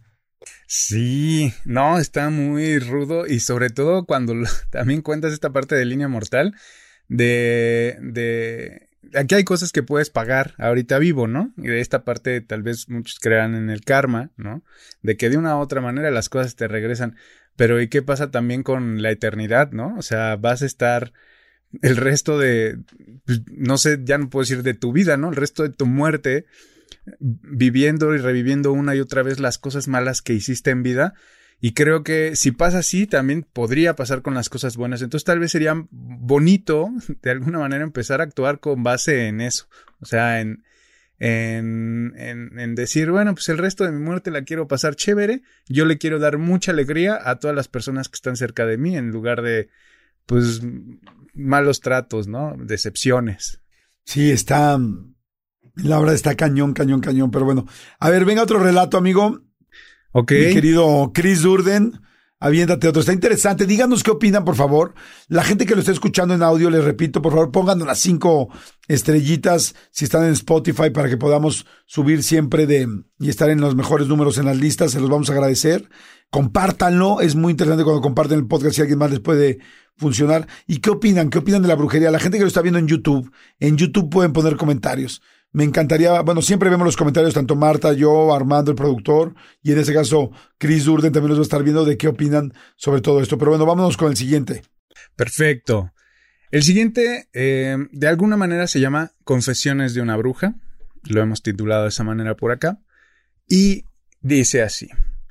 Sí, no, está muy rudo y sobre todo cuando lo, también cuentas esta parte de Línea Mortal de, de, aquí hay cosas que puedes pagar ahorita vivo, ¿no? Y de esta parte tal vez muchos crean en el karma, ¿no? De que de una u otra manera las cosas te regresan, pero ¿y qué pasa también con la eternidad, no? O sea, vas a estar el resto de, pues, no sé, ya no puedo decir de tu vida, ¿no? El resto de tu muerte viviendo y reviviendo una y otra vez las cosas malas que hiciste en vida, y creo que si pasa así también podría pasar con las cosas buenas. Entonces tal vez sería bonito de alguna manera empezar a actuar con base en eso, o sea, en, en, en, en decir, bueno, pues el resto de mi muerte la quiero pasar chévere, yo le quiero dar mucha alegría a todas las personas que están cerca de mí en lugar de, pues, malos tratos, ¿no? Decepciones. Sí, está... La verdad está cañón, cañón, cañón, pero bueno. A ver, venga otro relato, amigo. Ok. Mi querido Chris Durden, aviéntate otro. Está interesante. Díganos qué opinan, por favor. La gente que lo está escuchando en audio, les repito, por favor, pongan las cinco estrellitas si están en Spotify para que podamos subir siempre de y estar en los mejores números en las listas. Se los vamos a agradecer. Compártanlo. Es muy interesante cuando comparten el podcast si alguien más les puede funcionar. ¿Y qué opinan? ¿Qué opinan de la brujería? La gente que lo está viendo en YouTube, en YouTube pueden poner comentarios. Me encantaría, bueno, siempre vemos los comentarios, tanto Marta, yo, Armando, el productor, y en ese caso, Chris Durden también los va a estar viendo de qué opinan sobre todo esto. Pero bueno, vámonos con el siguiente. Perfecto. El siguiente, eh, de alguna manera se llama Confesiones de una bruja. Lo hemos titulado de esa manera por acá. Y dice así.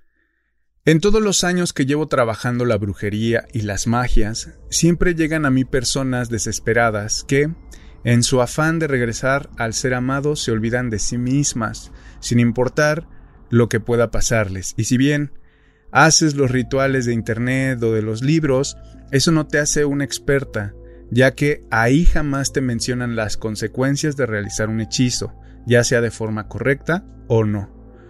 En todos los años que llevo trabajando la brujería y las magias, siempre llegan a mí personas desesperadas que, en su afán de regresar al ser amado, se olvidan de sí mismas, sin importar lo que pueda pasarles. Y si bien haces los rituales de internet o de los libros, eso no te hace una experta, ya que ahí jamás te mencionan las consecuencias de realizar un hechizo, ya sea de forma correcta o no.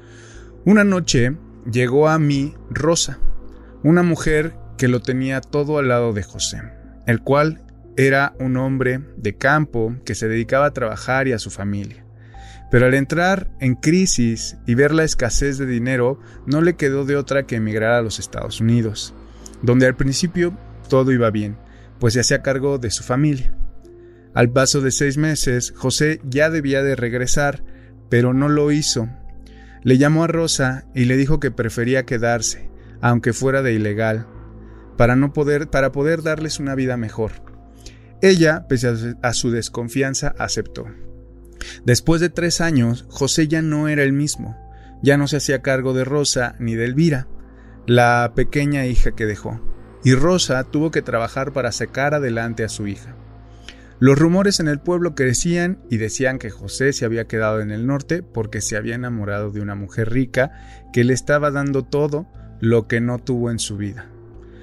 Una noche llegó a mí Rosa, una mujer que lo tenía todo al lado de José, el cual era un hombre de campo que se dedicaba a trabajar y a su familia. Pero al entrar en crisis y ver la escasez de dinero, no le quedó de otra que emigrar a los Estados Unidos, donde al principio todo iba bien, pues se hacía cargo de su familia. Al paso de seis meses, José ya debía de regresar, pero no lo hizo. Le llamó a Rosa y le dijo que prefería quedarse, aunque fuera de ilegal, para no poder, para poder darles una vida mejor. Ella, pese a su desconfianza, aceptó. Después de tres años, José ya no era el mismo. Ya no se hacía cargo de Rosa ni de Elvira, la pequeña hija que dejó, y Rosa tuvo que trabajar para sacar adelante a su hija. Los rumores en el pueblo crecían y decían que José se había quedado en el norte porque se había enamorado de una mujer rica que le estaba dando todo lo que no tuvo en su vida.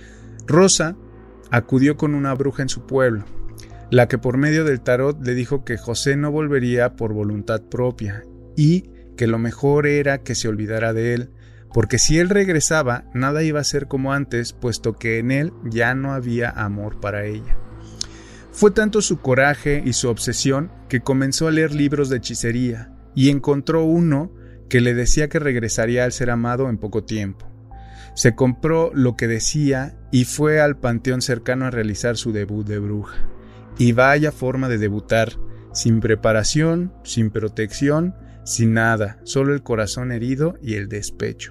Rosa acudió con una bruja en su pueblo, la que por medio del tarot le dijo que José no volvería por voluntad propia y que lo mejor era que se olvidara de él, porque si él regresaba nada iba a ser como antes, puesto que en él ya no había amor para ella. Fue tanto su coraje y su obsesión que comenzó a leer libros de hechicería y encontró uno que le decía que regresaría al ser amado en poco tiempo. Se compró lo que decía y fue al panteón cercano a realizar su debut de bruja. Y vaya forma de debutar, sin preparación, sin protección, sin nada, solo el corazón herido y el despecho.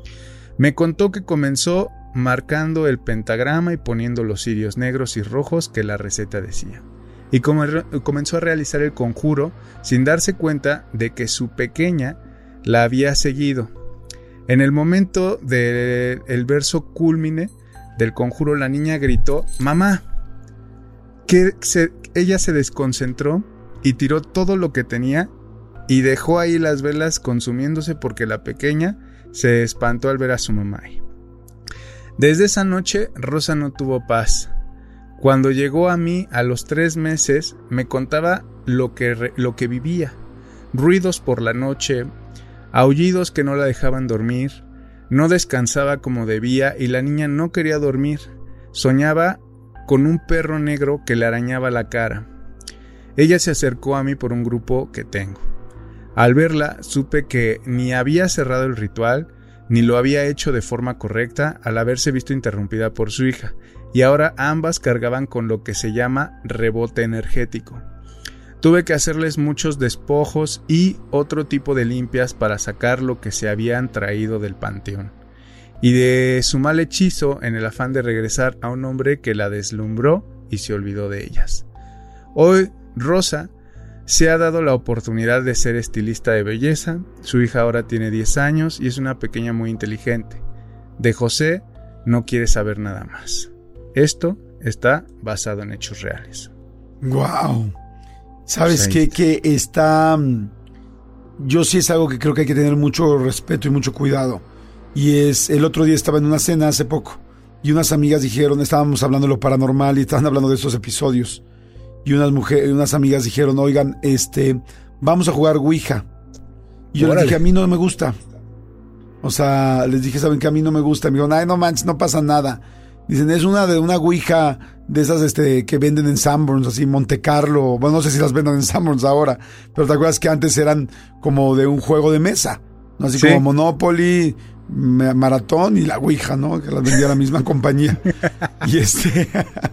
Me contó que comenzó marcando el pentagrama y poniendo los cirios negros y rojos que la receta decía. Y como comenzó a realizar el conjuro sin darse cuenta de que su pequeña la había seguido. En el momento del verso cúlmine del conjuro, la niña gritó: «¡Mamá!», que se, ella se desconcentró y tiró todo lo que tenía y dejó ahí las velas consumiéndose porque la pequeña se espantó al ver a su mamá ahí. Desde esa noche, Rosa no tuvo paz. Cuando llegó a mí a los tres meses, me contaba lo que, lo que vivía. Ruidos por la noche, aullidos que no la dejaban dormir, no descansaba como debía y la niña no quería dormir. Soñaba con un perro negro que le arañaba la cara. Ella se acercó a mí por un grupo que tengo. Al verla, supe que ni había cerrado el ritual, ni lo había hecho de forma correcta al haberse visto interrumpida por su hija, y ahora ambas cargaban con lo que se llama rebote energético. Tuve que hacerles muchos despojos y otro tipo de limpias para sacar lo que se habían traído del panteón, y de su mal hechizo en el afán de regresar a un hombre que la deslumbró y se olvidó de ellas. Hoy, Rosa se ha dado la oportunidad de ser estilista de belleza. Su hija ahora tiene diez años y es una pequeña muy inteligente. De José no quiere saber nada más. Esto está basado en hechos reales. Wow. ¿Sabes qué? Que está... Yo sí es algo que creo que hay que tener mucho respeto y mucho cuidado. Y es... El otro día estaba en una cena hace poco y unas amigas dijeron, estábamos hablando de lo paranormal y estaban hablando de estos episodios. Y unas mujeres, unas amigas dijeron, oigan, este, vamos a jugar Ouija. Y yo Órale. les dije, a mí no me gusta. O sea, les dije, ¿saben qué? A mí no me gusta. Me dijeron, ay, no manches, no pasa nada. Dicen, es una de una Ouija de esas este, que venden en Sanborns, así, Monte Carlo. Bueno, no sé si las venden en Sanborns ahora, pero te acuerdas que antes eran como de un juego de mesa, ¿no? Así ¿Sí? como Monopoly, Maratón y la Ouija, ¿no? Que las vendía la misma compañía. Y este...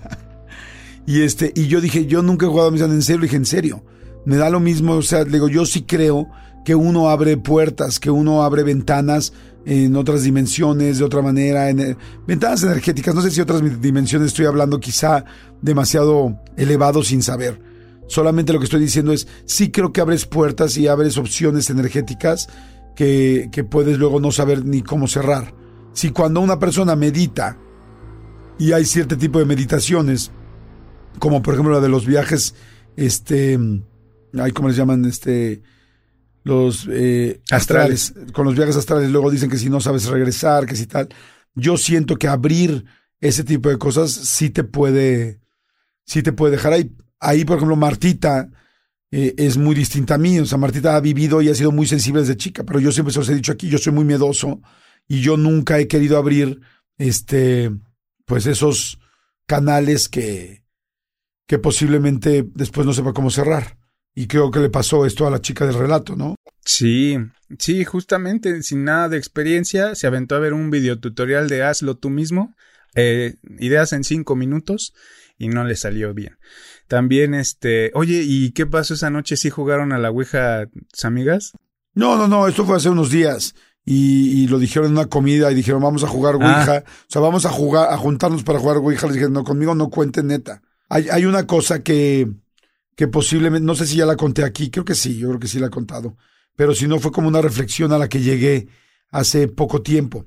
y este, y yo dije, yo nunca he jugado a misa, en serio, le dije, en serio. Me da lo mismo, o sea, le digo, yo sí creo que uno abre puertas, que uno abre ventanas en otras dimensiones, de otra manera, en, ventanas energéticas, no sé si otras dimensiones estoy hablando quizá demasiado elevado sin saber. Solamente lo que estoy diciendo es, sí creo que abres puertas y abres opciones energéticas que, que puedes luego no saber ni cómo cerrar. Si cuando una persona medita, y hay cierto tipo de meditaciones, como por ejemplo la de los viajes, este, ay, ¿cómo les llaman? Este... los eh, astrales. astrales, con los viajes astrales, luego dicen que si no sabes regresar, que si tal. Yo siento que abrir ese tipo de cosas sí te puede, sí te puede dejar ahí. Ahí, por ejemplo, Martita eh, es muy distinta a mí. O sea, Martita ha vivido y ha sido muy sensible desde chica, pero yo siempre se los he dicho aquí, yo soy muy miedoso y yo nunca he querido abrir este, pues esos canales que, que posiblemente después no sepa cómo cerrar. Y creo que le pasó esto a la chica del relato, ¿no? Sí, sí, justamente, sin nada de experiencia, se aventó a ver un videotutorial de hazlo tú mismo, eh, ideas en cinco minutos, y no le salió bien. También, este, oye, ¿y qué pasó esa noche? ¿Sí jugaron a la Ouija tus amigas? No, no, no, esto fue hace unos días, y, y lo dijeron en una comida, y dijeron, vamos a jugar Ouija, ah. o sea, vamos a jugar, a juntarnos para jugar Ouija. Les dije, no, conmigo no cuenten, neta. Hay, hay una cosa que... que posiblemente, no sé si ya la conté aquí, creo que sí, yo creo que sí la he contado, pero si no fue como una reflexión a la que llegué hace poco tiempo.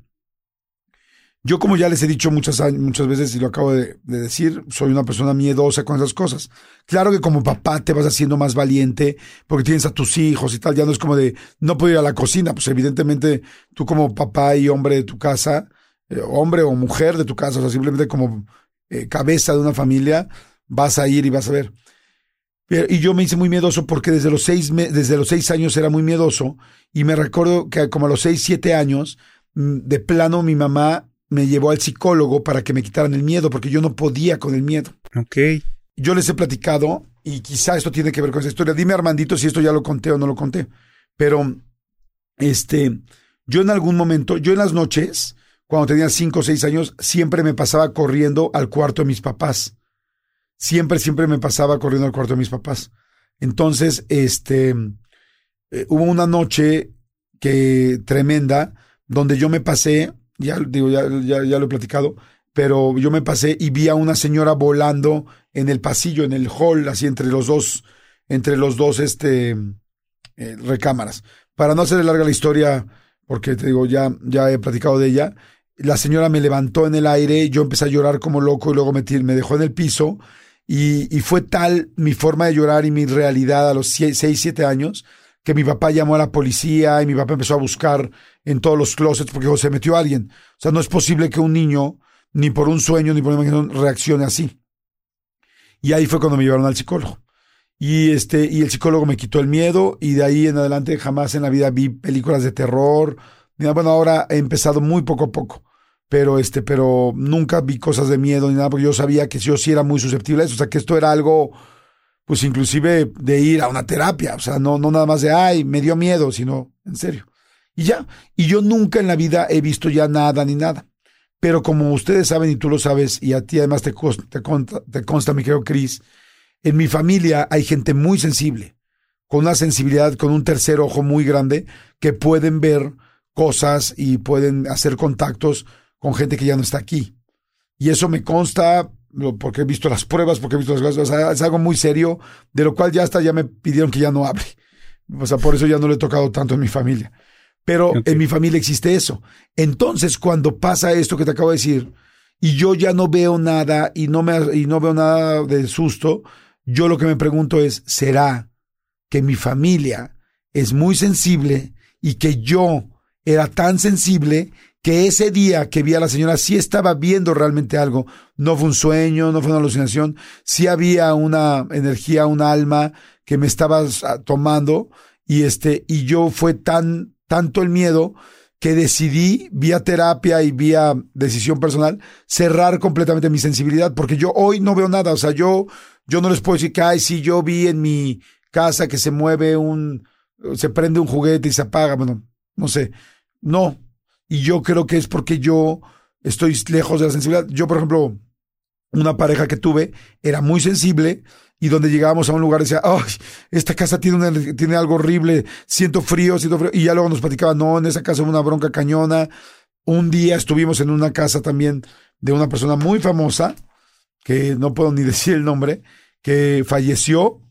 Yo, como ya les he dicho muchas, muchas veces y lo acabo de, de decir, soy una persona miedosa con esas cosas. Claro que como papá te vas haciendo más valiente porque tienes a tus hijos y tal, ya no es como de, no puedo ir a la cocina, pues evidentemente tú como papá y hombre de tu casa, eh, hombre o mujer de tu casa, o sea, simplemente como eh, cabeza de una familia, vas a ir y vas a ver. Y yo me hice muy miedoso porque desde los seis, desde los seis años era muy miedoso y me recuerdo que como a los seis, siete años, de plano mi mamá me llevó al psicólogo para que me quitaran el miedo porque yo no podía con el miedo. Ok. Yo les he platicado y quizá esto tiene que ver con esa historia. Dime, Armandito, si esto ya lo conté o no lo conté. Pero, este, yo en algún momento, yo en las noches, cuando tenía cinco o seis años, siempre me pasaba corriendo al cuarto de mis papás. Siempre, siempre me pasaba corriendo al cuarto de mis papás. Entonces, este, eh, hubo una noche que tremenda, donde yo me pasé, ya digo, ya, ya, ya lo he platicado, pero yo me pasé y vi a una señora volando en el pasillo, en el hall, así entre los dos, entre los dos, este, eh, recámaras. Para no hacer larga la historia, porque te digo, ya, ya he platicado de ella, la señora me levantó en el aire, yo empecé a llorar como loco y luego me, me dejó en el piso. Y, y fue tal mi forma de llorar y mi realidad a los seis, siete años que mi papá llamó a la policía y mi papá empezó a buscar en todos los closets porque se metió alguien. O sea, no es posible que un niño, ni por un sueño, ni por una imaginación, reaccione así. Y ahí fue cuando me llevaron al psicólogo. Y este, y el psicólogo me quitó el miedo, y de ahí en adelante jamás en la vida vi películas de terror. Bueno, ahora he empezado muy poco a poco, pero este, pero nunca vi cosas de miedo ni nada, porque yo sabía que yo sí era muy susceptible a eso. O sea, que esto era algo, pues inclusive de ir a una terapia. O sea, no, no nada más de, ay, me dio miedo, sino en serio. Y ya. Y yo nunca en la vida he visto ya nada ni nada. Pero como ustedes saben y tú lo sabes, y a ti además te consta, te consta, te consta mi querido Cris, en mi familia hay gente muy sensible, con una sensibilidad, con un tercer ojo muy grande, que pueden ver cosas y pueden hacer contactos con gente que ya no está aquí. Y eso me consta porque he visto las pruebas, porque he visto las cosas. O sea, es algo muy serio, de lo cual ya hasta ya me pidieron que ya no hable. O sea, por eso ya no le he tocado tanto en mi familia. Pero okay, en mi familia existe eso. Entonces, cuando pasa esto que te acabo de decir, y yo ya no veo nada, y no me, y no veo nada de susto, yo lo que me pregunto es, ¿será que mi familia es muy sensible y que yo era tan sensible que ese día que vi a la señora sí estaba viendo realmente algo? No fue un sueño, no fue una alucinación, sí había una energía, un alma que me estaba tomando, y este, y yo fue tan, tanto el miedo que decidí, vía terapia y vía decisión personal, cerrar completamente mi sensibilidad, porque yo hoy no veo nada. O sea, yo, yo no les puedo decir que, ay, sí, yo vi en mi casa que se mueve un, se prende un juguete y se apaga. Bueno, no sé. No. Y yo creo que es porque yo estoy lejos de la sensibilidad. Yo, por ejemplo, una pareja que tuve era muy sensible, y donde llegábamos a un lugar decía, ay, esta casa tiene, una, tiene algo horrible, siento frío, siento frío. Y ya luego nos platicaba, no, en esa casa hubo una bronca cañona. Un día estuvimos en una casa también de una persona muy famosa, que no puedo ni decir el nombre, que falleció,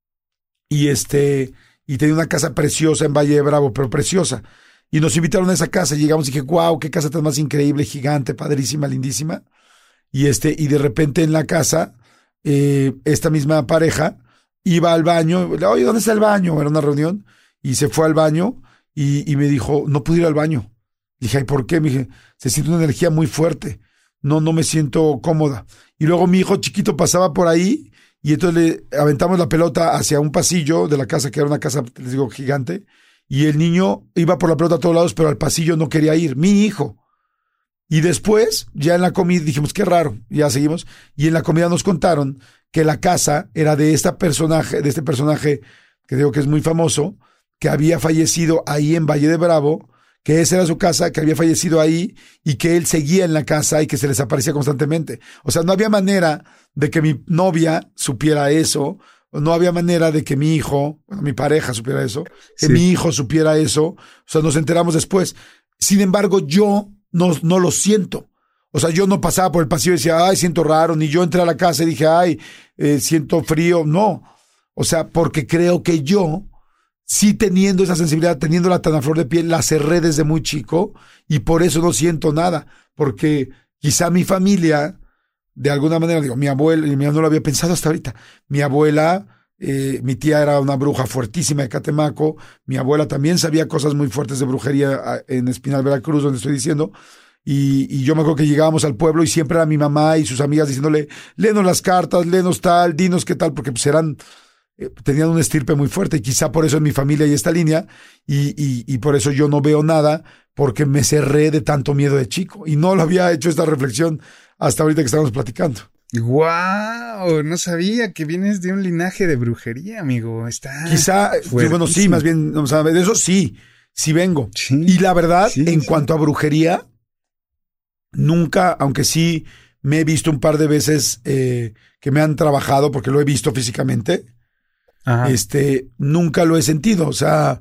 y este, y tenía una casa preciosa en Valle de Bravo, pero preciosa. Y nos invitaron a esa casa, y llegamos y dije, wow, qué casa tan más increíble, gigante, padrísima, lindísima. Y este, y de repente en la casa, eh, esta misma pareja iba al baño, oye, ¿dónde está el baño? Era una reunión, y se fue al baño, y, y me dijo, no pude ir al baño. Dije, ay, ¿por qué? Me dije, se siente una energía muy fuerte, no, no me siento cómoda. Y luego mi hijo chiquito pasaba por ahí, y entonces le aventamos la pelota hacia un pasillo de la casa, que era una casa, les digo, gigante, y el niño iba por la pelota a todos lados, pero al pasillo no quería ir, mi hijo. Y después, ya en la comida, dijimos, qué raro, ya seguimos, y en la comida nos contaron que la casa era de esta personaje, de este personaje, que digo que es muy famoso, que había fallecido ahí en Valle de Bravo, que esa era su casa, que había fallecido ahí, y que él seguía en la casa y que se les aparecía constantemente. O sea, no había manera de que mi novia supiera eso, no había manera de que mi hijo, bueno, mi pareja supiera eso, que sí, mi hijo supiera eso. O sea, nos enteramos después. Sin embargo, yo no, no lo siento. O sea, yo no pasaba por el pasillo y decía, ay, siento raro, ni yo entré a la casa y dije, ay, eh, siento frío. No. O sea, porque creo que yo, sí teniendo esa sensibilidad, teniéndola tan a flor de piel, la cerré desde muy chico, y por eso no siento nada. Porque quizá mi familia, de alguna manera, digo, mi abuela, y mi no lo había pensado hasta ahorita, mi abuela, eh, mi tía era una bruja fuertísima de Catemaco, mi abuela también sabía cosas muy fuertes de brujería en Espinal, Veracruz, donde estoy diciendo, y, y yo me acuerdo que llegábamos al pueblo y siempre era mi mamá y sus amigas diciéndole, léenos las cartas, léenos tal, dinos qué tal, porque pues eran, eh, tenían un estirpe muy fuerte, y quizá por eso en mi familia hay esta línea, y, y, y por eso yo no veo nada, porque me cerré de tanto miedo de chico, y no lo había hecho esta reflexión hasta ahorita que estábamos platicando. ¡Guau! No sabía que vienes de un linaje de brujería, amigo. Está Quizá, bueno, sí, más bien, o sea, de eso sí, sí vengo. Sí, y la verdad, sí, en sí. cuanto a brujería, nunca, aunque sí me he visto un par de veces eh, que me han trabajado, porque lo he visto físicamente, Ajá. este, nunca lo he sentido. O sea,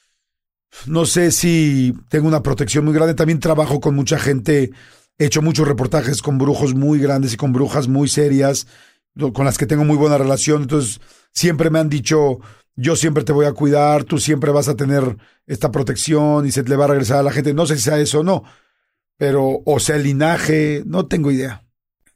no sé si tengo una protección muy grande. También trabajo con mucha gente. He hecho muchos reportajes con brujos muy grandes y con brujas muy serias, con las que tengo muy buena relación. Entonces, siempre me han dicho, yo siempre te voy a cuidar, tú siempre vas a tener esta protección y se le va a regresar a la gente. No sé si sea eso o no, pero, o sea, el linaje, no tengo idea.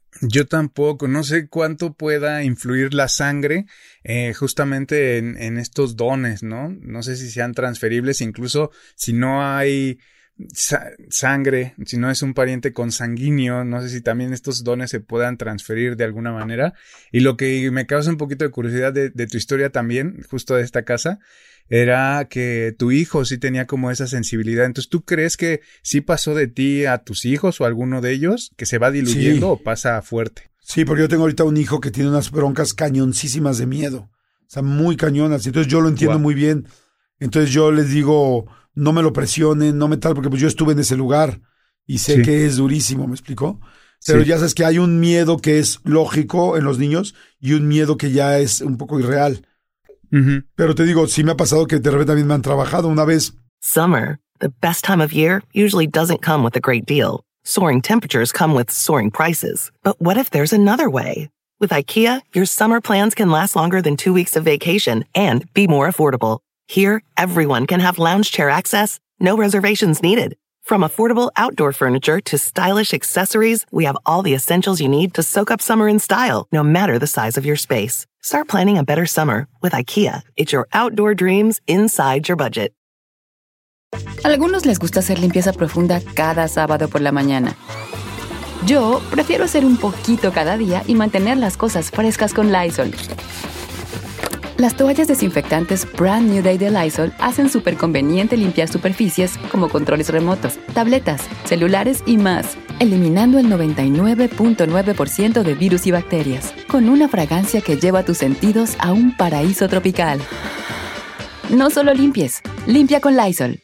Yo tampoco, no sé cuánto pueda influir la sangre eh, justamente en, en estos dones, ¿no? No sé si sean transferibles, incluso si no hay sa- sangre, si no es un pariente consanguíneo, no sé si también estos dones se puedan transferir de alguna manera. Y lo que me causa un poquito de curiosidad de, de tu historia también, justo de esta casa, era que tu hijo sí tenía como esa sensibilidad. Entonces, ¿tú crees que sí pasó de ti a tus hijos o a alguno de ellos, que se va diluyendo Sí. o pasa fuerte? Sí, porque yo tengo ahorita un hijo que tiene unas broncas cañoncísimas de miedo. O sea, muy cañonas. Entonces yo lo entiendo Wow. muy bien. Entonces yo les digo, no me lo presionen, no me tal, porque pues yo estuve en ese lugar y sé Sí. que es durísimo, ¿me explicó? Pero Sí. ya sabes que hay un miedo que es lógico en los niños y un miedo que ya es un poco irreal. Ujú. Pero te digo, sí me ha pasado que de repente también me han trabajado. Una vez, Summer, the best time of year, usually doesn't come with a great deal. Soaring temperatures come with soaring prices. But what if there's another way? With IKEA, your summer plans can last longer than two weeks of vacation and be more affordable. Here, everyone can have lounge chair access, no reservations needed. From affordable outdoor furniture to stylish accessories, we have all the essentials you need to soak up summer in style, no matter the size of your space. Start planning a better summer with IKEA. It's your outdoor dreams inside your budget. A algunos les gusta hacer limpieza profunda cada sábado por la mañana. Yo prefiero hacer un poquito cada día y mantener las cosas frescas con Lysol. Las toallas desinfectantes Brand New Day de Lysol hacen súper conveniente limpiar superficies como controles remotos, tabletas, celulares y más, eliminando el noventa y nueve punto nueve por ciento de virus y bacterias, con una fragancia que lleva tus sentidos a un paraíso tropical. No solo limpies, limpia con Lysol.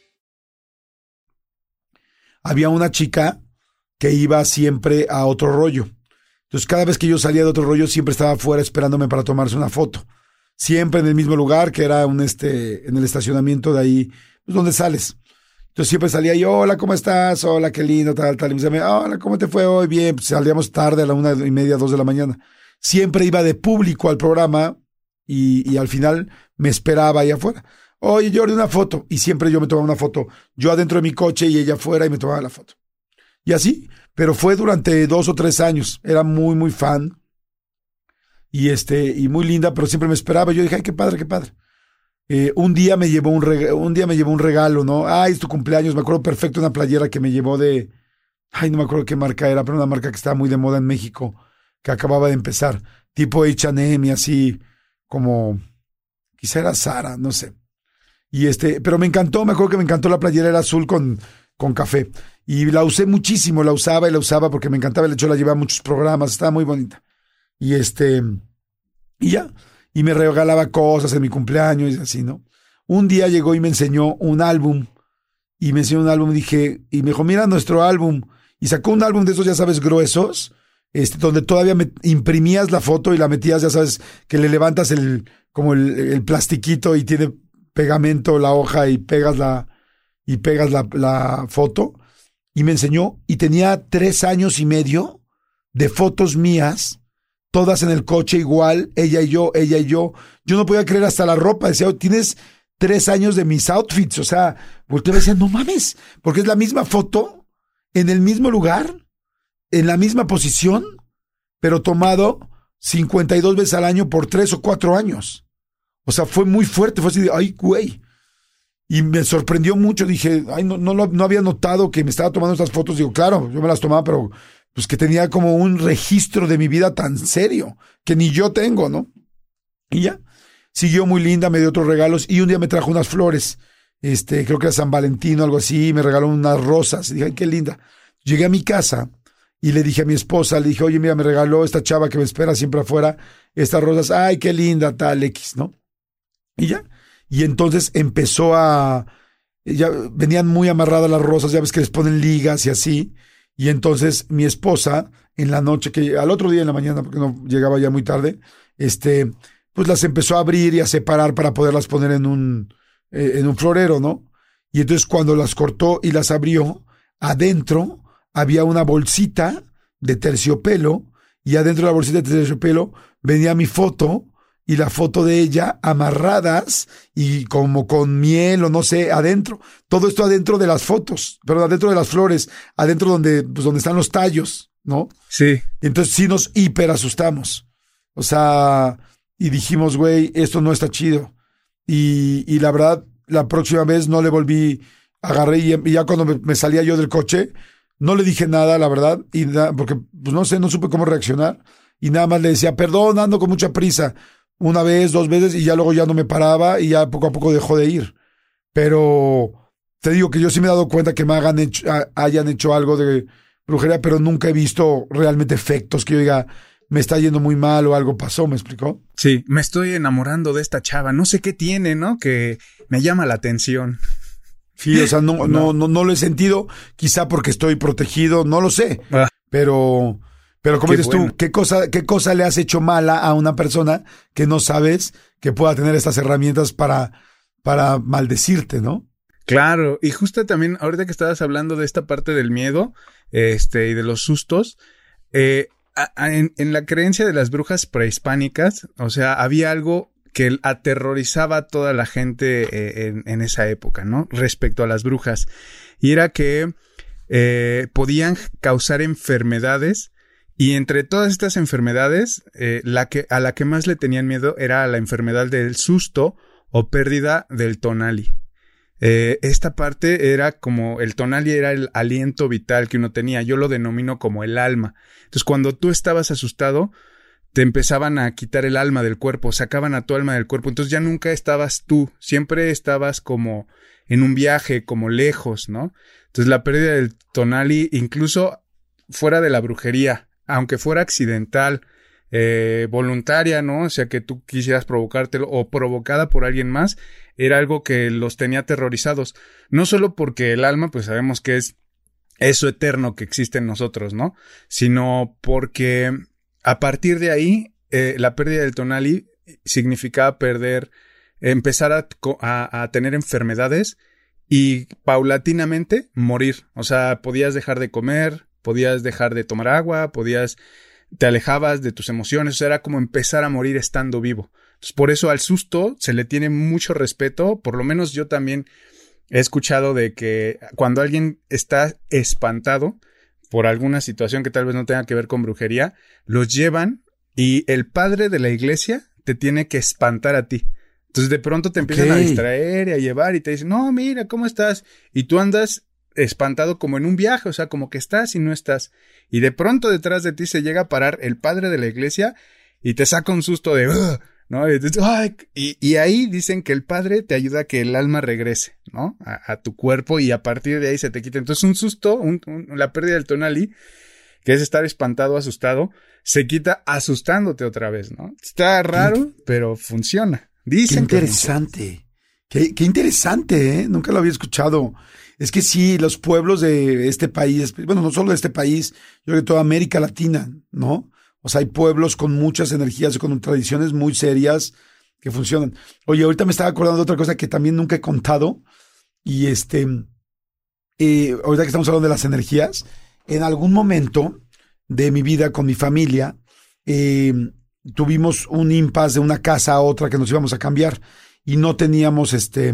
había una chica que iba siempre a otro rollo. Entonces cada vez que yo salía de otro rollo siempre estaba afuera esperándome para tomarse una foto. Siempre en el mismo lugar, que era un este, en el estacionamiento de ahí, pues donde sales. Entonces siempre salía yo, hola, ¿cómo estás? Hola, qué lindo, tal, tal. Y me decía, hola, ¿cómo te fue hoy? Bien, pues salíamos tarde a la una y media, dos de la mañana. Siempre iba de público al programa y, y al final me esperaba ahí afuera. Oye, Jordi, una foto. Y siempre yo me tomaba una foto. Yo adentro de mi coche y ella afuera y me tomaba la foto. Y así, pero fue durante dos o tres años. Era muy, muy fan. Y este, y muy linda, pero siempre me esperaba. Yo dije, ay, qué padre, qué padre. Eh, un día me llevó un regalo, un día me llevó un regalo, ¿no? Ay, es tu cumpleaños. Me acuerdo perfecto una playera que me llevó de, ay, no me acuerdo qué marca era, pero una marca que estaba muy de moda en México, que acababa de empezar, tipo H and M y así, como, quizá era Zara, no sé. Y este, pero me encantó, me acuerdo que me encantó la playera, era azul con, con café. Y la usé muchísimo, la usaba y la usaba porque me encantaba el hecho, la llevaba a muchos programas, estaba muy bonita. Y este, y ya, y me regalaba cosas en mi cumpleaños y así, ¿no? Un día llegó y me enseñó un álbum, y me enseñó un álbum, dije, y me dijo, mira nuestro álbum, y sacó un álbum de esos, ya sabes, gruesos, este, donde todavía me imprimías la foto y la metías, ya sabes, que le levantas el, como el, el plastiquito y tiene pegamento la hoja y pegas la, y pegas la, la foto, y me enseñó, y tenía tres años y medio de fotos mías, todas en el coche igual, ella y yo, ella y yo. Yo no podía creer hasta la ropa. Decía, oh, tienes tres años de mis outfits. O sea, volteaba y decía, no mames, porque es la misma foto, en el mismo lugar, en la misma posición, pero tomado cincuenta y dos veces al año por tres o cuatro años. O sea, fue muy fuerte. Fue así de, ay, güey. Y me sorprendió mucho. Dije, ay, no, no, no había notado que me estaba tomando estas fotos. Digo, claro, yo me las tomaba, pero pues que tenía como un registro de mi vida tan serio, que ni yo tengo, ¿no? Y ya, siguió muy linda, me dio otros regalos, y un día me trajo unas flores, este, creo que era San Valentín o algo así, y me regaló unas rosas, y dije, ay, qué linda. Llegué a mi casa, y le dije a mi esposa, le dije, oye, mira, me regaló esta chava que me espera siempre afuera, estas rosas, ay, qué linda, tal, X, ¿no? Y ya, y entonces empezó a, ya venían muy amarradas las rosas, ya ves que les ponen ligas y así. Y entonces mi esposa, en la noche, que al otro día en la mañana, porque no llegaba ya muy tarde, este, pues las empezó a abrir y a separar para poderlas poner en un, eh, en un florero, ¿no? Y entonces cuando las cortó y las abrió, adentro había una bolsita de terciopelo, y adentro de la bolsita de terciopelo venía mi foto y la foto de ella amarradas y como con miel o no sé, adentro. Todo esto adentro de las fotos, pero adentro de las flores, adentro donde, pues donde están los tallos, ¿no? Sí. Entonces sí nos hiper asustamos. O sea, y dijimos, güey, esto no está chido. Y, y la verdad, la próxima vez no le volví, agarré y, y ya cuando me, me salía yo del coche, no le dije nada, la verdad, y na, porque, pues no sé, no supe cómo reaccionar. Y nada más le decía, perdón, ando con mucha prisa. Una vez, dos veces, y ya luego ya no me paraba y ya poco a poco dejó de ir. Pero te digo que yo sí me he dado cuenta que me hagan hecho, hayan hecho algo de brujería, pero nunca he visto realmente efectos que yo diga, me está yendo muy mal o algo pasó, ¿me explicó? Sí, me estoy enamorando de esta chava, no sé qué tiene, ¿no? Que me llama la atención. Sí, o sea, no, no, no, no, no lo he sentido, quizá porque estoy protegido, no lo sé, Ah, pero... Pero como qué dices bueno. tú, ¿qué cosa, ¿qué cosa le has hecho mala a una persona que no sabes que pueda tener estas herramientas para, para maldecirte, ¿no? Claro, y justo también, ahorita que estabas hablando de esta parte del miedo, este, y de los sustos, eh, a, a, en, en la creencia de las brujas prehispánicas, o sea, había algo que aterrorizaba a toda la gente eh, en, en esa época, ¿no? Respecto a las brujas. Y era que eh, podían causar enfermedades. Y entre todas estas enfermedades, eh, la que, a la que más le tenían miedo era a la enfermedad del susto o pérdida del tonali. Eh, esta parte era como, el tonali era el aliento vital que uno tenía. Yo lo denomino como el alma. Entonces, cuando tú estabas asustado, te empezaban a quitar el alma del cuerpo, sacaban a tu alma del cuerpo. Entonces ya nunca estabas tú, siempre estabas como en un viaje, como lejos, ¿no? Entonces la pérdida del tonali, incluso fuera de la brujería, aunque fuera accidental, eh, voluntaria, ¿no? O sea, que tú quisieras provocártelo o provocada por alguien más, era algo que los tenía aterrorizados. No solo porque el alma, pues sabemos que es eso eterno que existe en nosotros, ¿no? Sino porque a partir de ahí, eh, la pérdida del tonali significaba perder, empezar a, a, a tener enfermedades y paulatinamente morir. O sea, podías dejar de comer, podías dejar de tomar agua, podías, te alejabas de tus emociones, o sea, era como empezar a morir estando vivo. Entonces, por eso al susto se le tiene mucho respeto, por lo menos yo también he escuchado de que cuando alguien está espantado por alguna situación que tal vez no tenga que ver con brujería, los llevan y el padre de la iglesia te tiene que espantar a ti. Entonces, de pronto te empiezan Okay. a distraer y a llevar y te dicen, no, mira, ¿cómo estás? Y tú andas espantado como en un viaje, o sea, como que estás y no estás. Y de pronto detrás de ti se llega a parar el padre de la iglesia y te saca un susto de, "Ugh", ¿no? Y, ay, y, y ahí dicen que el padre te ayuda a que el alma regrese, ¿no? A, a tu cuerpo y a partir de ahí se te quita. Entonces un susto, un, un, la pérdida del tonali, que es estar espantado, asustado, se quita asustándote otra vez, ¿no? Está raro, pero funciona. Dicen Qué que funciona. interesante. Qué, qué interesante, ¿eh? Nunca lo había escuchado. Es que sí, los pueblos de este país, bueno, no solo de este país, yo creo que toda América Latina, ¿no? O sea, hay pueblos con muchas energías y con tradiciones muy serias que funcionan. Oye, ahorita me estaba acordando de otra cosa que también nunca he contado. Y este, eh, ahorita que estamos hablando de las energías, en algún momento de mi vida con mi familia, eh, tuvimos un impasse de una casa a otra que nos íbamos a cambiar y no teníamos este...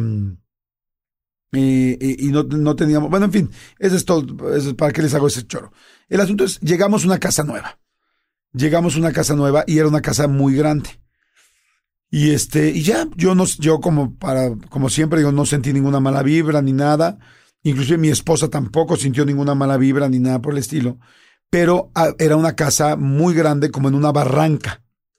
Eh, eh, y no, no teníamos, bueno, en fin, eso es todo, eso es para qué les hago ese choro. El asunto es, llegamos a una casa nueva, llegamos a una casa nueva y era una casa muy grande. Y este, y ya, yo no, yo como para, como siempre digo, no sentí ninguna mala vibra ni nada, inclusive mi esposa tampoco sintió ninguna mala vibra ni nada por el estilo, pero a, era una casa muy grande, como en una barranca.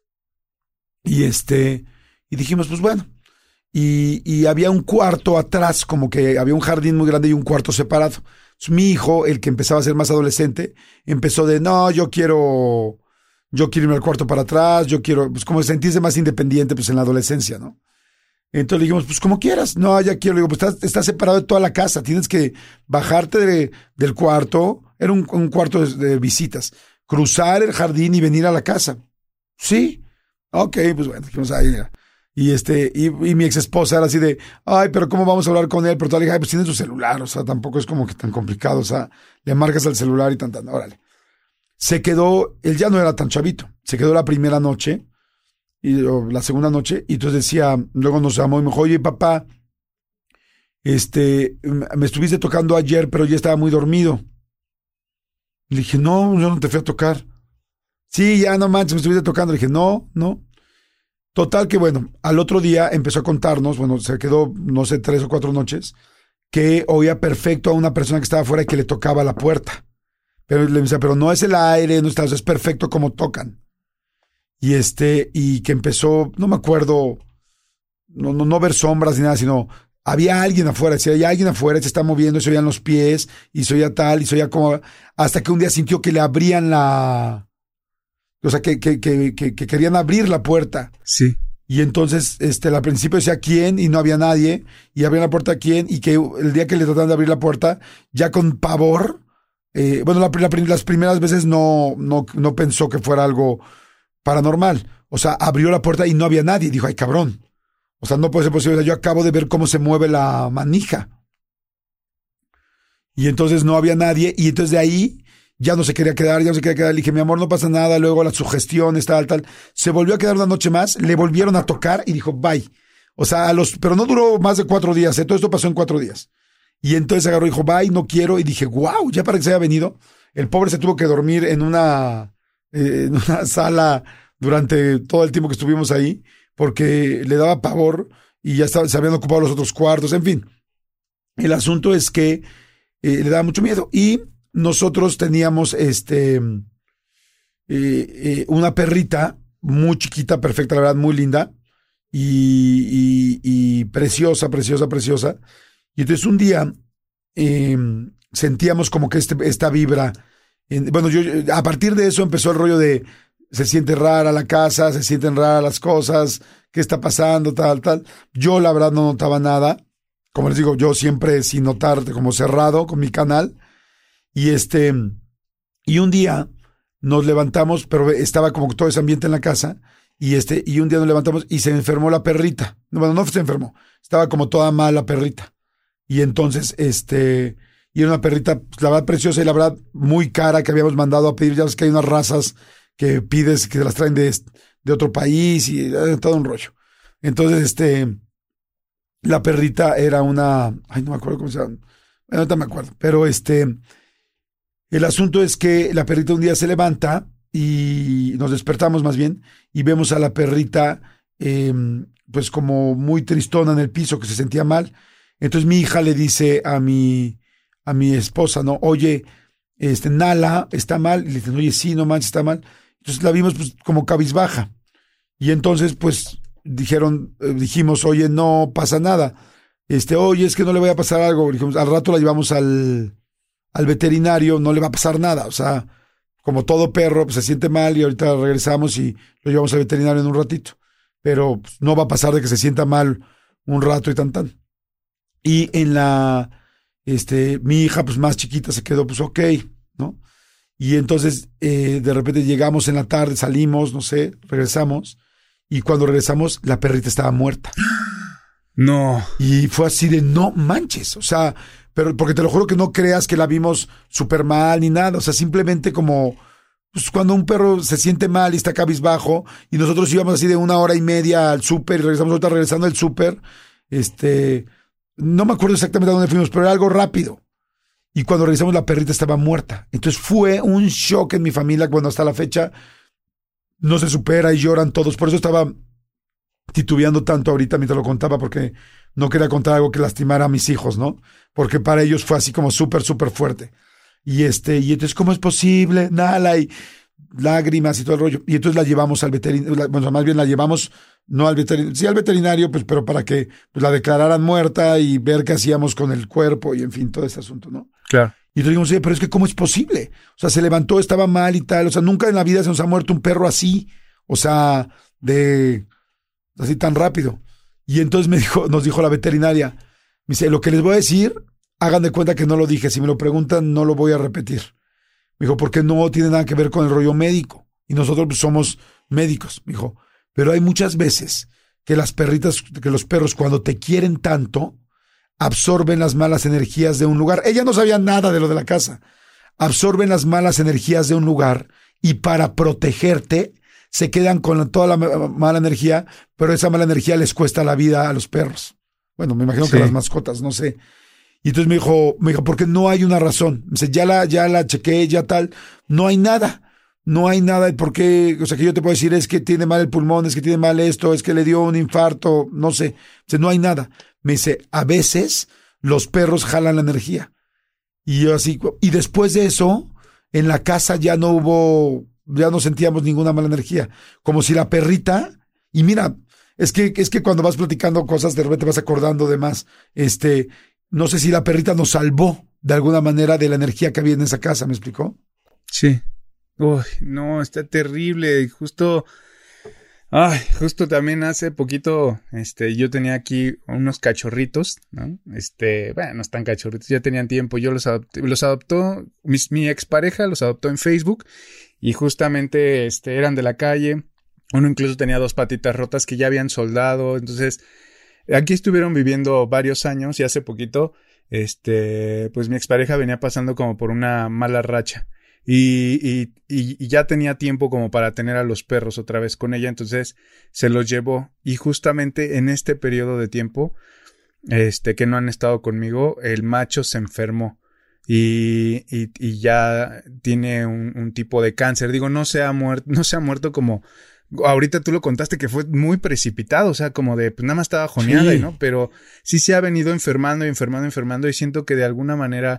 Y este, y dijimos, pues bueno. Y, y había un cuarto atrás, como que había un jardín muy grande y un cuarto separado. Entonces, mi hijo, el que empezaba a ser más adolescente, empezó de, no, yo quiero, yo quiero irme al cuarto para atrás, yo quiero, pues como sentirse más independiente, pues en la adolescencia, ¿no? Entonces le dijimos, pues como quieras. No, ya quiero. Le digo, pues estás, estás separado de toda la casa, tienes que bajarte de, del cuarto, era un, un cuarto de, de visitas, cruzar el jardín y venir a la casa. Sí, ok, pues bueno, dijimos, ahí, mira. Y este, y, y mi ex esposa era así de, ay, pero ¿cómo vamos a hablar con él? Pero tú le dije, ay, pues tiene su celular, o sea, tampoco es como que tan complicado, o sea, le marcas al celular y tan, tan, órale. Se quedó, él ya no era tan chavito, se quedó la primera noche, y o la segunda noche, y entonces decía, luego nos llamó y me dijo, oye, papá, este, me estuviste tocando ayer, pero ya estaba muy dormido. Le dije, no, yo no te fui a tocar. Sí, ya no manches, me estuviste tocando. Le dije, no, no. Total que bueno, al otro día empezó a contarnos, bueno, se quedó, no sé, tres o cuatro noches, que oía perfecto a una persona que estaba afuera y que le tocaba la puerta. Pero le decía, pero no es el aire, no está, es perfecto como tocan. Y este, y que empezó, no me acuerdo, no, no, no ver sombras ni nada, sino había alguien afuera, decía, hay alguien afuera, se está moviendo, y se oían los pies, y se oía tal, y se oía como, hasta que un día sintió que le abrían la, o sea, que, que, que, que, que querían abrir la puerta. Sí. Y entonces, este, al principio decía quién, y no había nadie, y abrían la puerta a quién, y que el día que le trataban de abrir la puerta, ya con pavor, eh, bueno, la, la, las primeras veces no, no, no pensó que fuera algo paranormal. O sea, abrió la puerta y no había nadie. Dijo, ay, cabrón. O sea, no puede ser posible. O sea, yo acabo de ver cómo se mueve la manija. Y entonces no había nadie. Y entonces de ahí ya no se quería quedar, ya no se quería quedar. Le dije, mi amor, no pasa nada. Luego las sugestiones, tal, tal. Se volvió a quedar una noche más. Le volvieron a tocar y dijo, bye. O sea, a los, pero no duró más de cuatro días. ¿eh? Todo esto pasó en cuatro días. Y entonces agarró y dijo, bye, no quiero. Y dije, wow, ya para que se haya venido. El pobre se tuvo que dormir en una, eh, en una sala durante todo el tiempo que estuvimos ahí, porque le daba pavor y ya estaba, se habían ocupado los otros cuartos, en fin. El asunto es que eh, le daba mucho miedo. Y nosotros teníamos este eh, eh, una perrita muy chiquita, perfecta, la verdad, muy linda, y, y, y preciosa, preciosa, preciosa. Y entonces un día eh, sentíamos como que este, esta vibra. En, bueno, yo a partir de eso empezó el rollo de se siente rara la casa, se sienten raras las cosas, qué está pasando, tal, tal. Yo la verdad no notaba nada. Como les digo, yo siempre sin notar, como cerrado con mi canal. Y este, y un día nos levantamos, pero estaba como todo ese ambiente en la casa. Y este, y un día nos levantamos y se enfermó la perrita. Bueno, no se enfermó, estaba como toda mal la perrita. Y entonces, este, y era una perrita, pues, la verdad, preciosa y la verdad, muy cara, que habíamos mandado a pedir. Ya ves que hay unas razas que pides, que se las traen de, de otro país y eh, todo un rollo. Entonces, este, la perrita era una, ay, no me acuerdo cómo se llama, bueno, ahorita me acuerdo, pero este, el asunto es que la perrita un día se levanta y nos despertamos más bien y vemos a la perrita, eh, pues como muy tristona en el piso, que se sentía mal. Entonces mi hija le dice a mi, a mi esposa, ¿no? Oye, este, Nala está mal. Y le dicen, oye, sí, no manches, está mal. Entonces la vimos pues como cabizbaja. Y entonces pues dijeron, eh, dijimos, oye, no pasa nada. Este, oye, es que no le vaya a pasar algo. Dijimos, al rato la llevamos al, al veterinario, no le va a pasar nada. O sea, como todo perro, pues se siente mal y ahorita regresamos y lo llevamos al veterinario en un ratito. Pero pues, no va a pasar de que se sienta mal un rato y tan tan. Y en la, este, mi hija, pues más chiquita, se quedó, pues ok, ¿no? Y entonces, eh, de repente llegamos en la tarde, salimos, no sé, regresamos. Y cuando regresamos, la perrita estaba muerta. No. Y fue así de, no manches, o sea, pero porque te lo juro que no creas que la vimos súper mal ni nada. O sea, simplemente como, pues cuando un perro se siente mal y está cabizbajo, y nosotros íbamos así de una hora y media al súper, y regresamos ahorita regresando al súper, este... no me acuerdo exactamente a dónde fuimos, pero era algo rápido. Y cuando revisamos, la perrita estaba muerta. Entonces fue un shock en mi familia. Bueno, hasta la fecha no se supera y lloran todos. Por eso estaba titubeando tanto ahorita mientras lo contaba, porque no quería contar algo que lastimara a mis hijos, ¿no? Porque para ellos fue así como súper, súper fuerte. Y este, y entonces, ¿cómo es posible? Nada, y lágrimas y todo el rollo. Y entonces la llevamos al veterinario. Bueno, más bien la llevamos no al veterinario, sí al veterinario, pues, pero para que pues, la declararan muerta y ver qué hacíamos con el cuerpo y en fin, todo ese asunto, ¿no? Claro. Y entonces dijimos, oye, pero es que ¿cómo es posible? O sea, se levantó, estaba mal y tal, o sea, nunca en la vida se nos ha muerto un perro así, o sea, de, así tan rápido. Y entonces me dijo, nos dijo la veterinaria, me dice, lo que les voy a decir, hagan de cuenta que no lo dije, si me lo preguntan, no lo voy a repetir. Me dijo, porque no tiene nada que ver con el rollo médico, y nosotros pues, somos médicos, me dijo. Pero hay muchas veces que las perritas, que los perros cuando te quieren tanto, absorben las malas energías de un lugar. Ella no sabía nada de lo de la casa. Absorben las malas energías de un lugar y para protegerte se quedan con toda la mala energía, pero esa mala energía les cuesta la vida a los perros. Bueno, me imagino sí. que las mascotas, no sé. Y entonces me dijo, me dijo, porque no hay una razón. Me dice, ya la, ya la chequé, ya tal, no hay nada. No hay nada de por qué, o sea, que yo te puedo decir es que tiene mal el pulmón, es que tiene mal esto, es que le dio un infarto, no sé. O sea, no hay nada. Me dice, a veces los perros jalan la energía. Y yo así, y después de eso, en la casa ya no hubo, ya no sentíamos ninguna mala energía. Como si la perrita, y mira, es que, es que cuando vas platicando cosas, de repente vas acordando de más, este, no sé si la perrita nos salvó de alguna manera de la energía que había en esa casa, ¿me explicó? Sí. Uy, no, está terrible. Justo, ay, justo también hace poquito, este, yo tenía aquí unos cachorritos, ¿no? Este, bueno, no están cachorritos, ya tenían tiempo. Yo los adopté, los adoptó, mi, mi expareja los adoptó en Facebook y justamente, este, eran de la calle. Uno incluso tenía dos patitas rotas que ya habían soldado. Entonces, aquí estuvieron viviendo varios años y hace poquito, este, pues mi expareja venía pasando como por una mala racha. Y, y, y ya tenía tiempo como para tener a los perros otra vez con ella, entonces se los llevó. Y justamente en este periodo de tiempo, este, que no han estado conmigo, el macho se enfermó y, y, y ya tiene un, un tipo de cáncer. Digo, no se ha muerto, no se ha muerto como, ahorita tú lo contaste que fue muy precipitado, o sea, como de, pues nada más estaba joneada, sí. ¿no? Pero sí se ha venido enfermando y enfermando, enfermando y siento que de alguna manera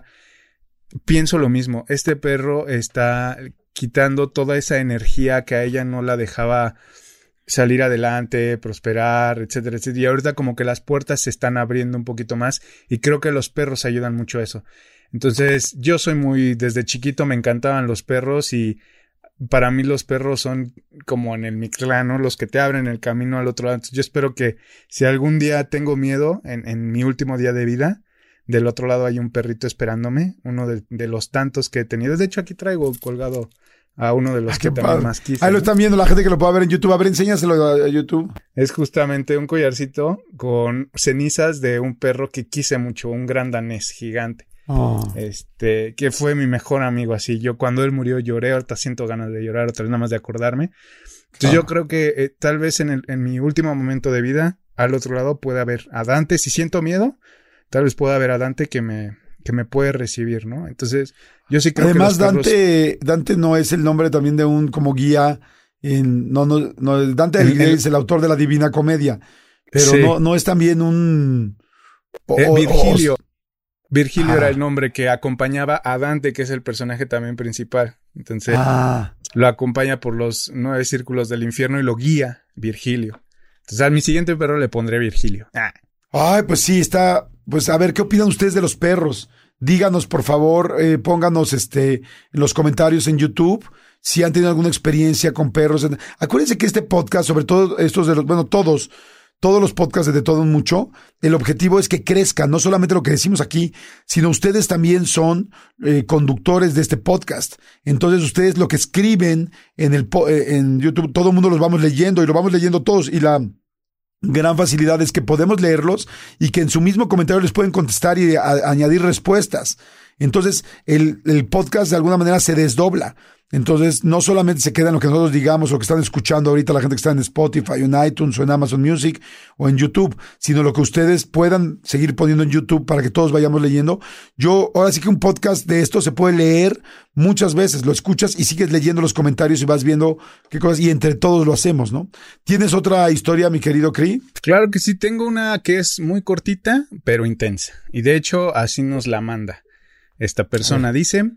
pienso lo mismo. Este perro está quitando toda esa energía que a ella no la dejaba salir adelante, prosperar, etcétera, etcétera. Y ahorita como que las puertas se están abriendo un poquito más y creo que los perros ayudan mucho a eso. Entonces, yo soy muy, desde chiquito me encantaban los perros y para mí los perros son como en el Mictlán, ¿no? Los que te abren el camino al otro lado. Entonces, yo espero que si algún día tengo miedo en, en mi último día de vida, del otro lado hay un perrito esperándome, uno de, de los tantos que he tenido. De hecho, aquí traigo colgado a uno de los ah, que también más quise. Ahí lo están viendo la gente que lo pueda ver en YouTube. A ver, enséñaselo a YouTube. Es justamente un collarcito con cenizas de un perro que quise mucho, un gran danés gigante. Oh. Este, que fue mi mejor amigo, así. Yo cuando él murió lloré, ahorita siento ganas de llorar, otra vez nada más de acordarme. Entonces oh. yo creo que eh, tal vez en, el, en mi último momento de vida, al otro lado puede haber a Dante, si siento miedo, tal vez pueda haber a Dante que me, que me puede recibir, ¿no? Entonces, yo sí creo Además, que los perros... Dante, Dante no es el nombre también de un como guía en, no, no, no, Dante el, el, es el autor de la Divina Comedia, pero sí. no, no es también un... O, eh, Virgilio. O, Virgilio ah. era el nombre que acompañaba a Dante, que es el personaje también principal. Entonces, ah. lo acompaña por los nueve círculos del infierno y lo guía Virgilio. Entonces, a mi siguiente perro le pondré Virgilio. Ah. Ay, pues sí, está... Pues a ver, ¿qué opinan ustedes de los perros? Díganos, por favor, eh, pónganos este, en los comentarios en YouTube si han tenido alguna experiencia con perros. Acuérdense que este podcast, sobre todo estos de los, bueno, todos, todos los podcasts de Todo Un Mucho, el objetivo es que crezcan, no solamente lo que decimos aquí, sino ustedes también son eh, conductores de este podcast. Entonces ustedes lo que escriben en el en YouTube, todo el mundo los vamos leyendo y lo vamos leyendo todos y la... gran facilidad es que podemos leerlos y que en su mismo comentario les pueden contestar y a, añadir respuestas. Entonces, el, el podcast de alguna manera se desdobla. Entonces, no solamente se queda en lo que nosotros digamos o lo que están escuchando ahorita la gente que está en Spotify, en iTunes o en Amazon Music o en YouTube, sino lo que ustedes puedan seguir poniendo en YouTube para que todos vayamos leyendo. Yo, ahora sí que un podcast de esto se puede leer muchas veces. Lo escuchas y sigues leyendo los comentarios y vas viendo qué cosas, y entre todos lo hacemos, ¿no? ¿Tienes otra historia, mi querido Cri? Claro que sí, tengo una que es muy cortita, pero intensa. Y de hecho, así nos la manda. Esta persona dice: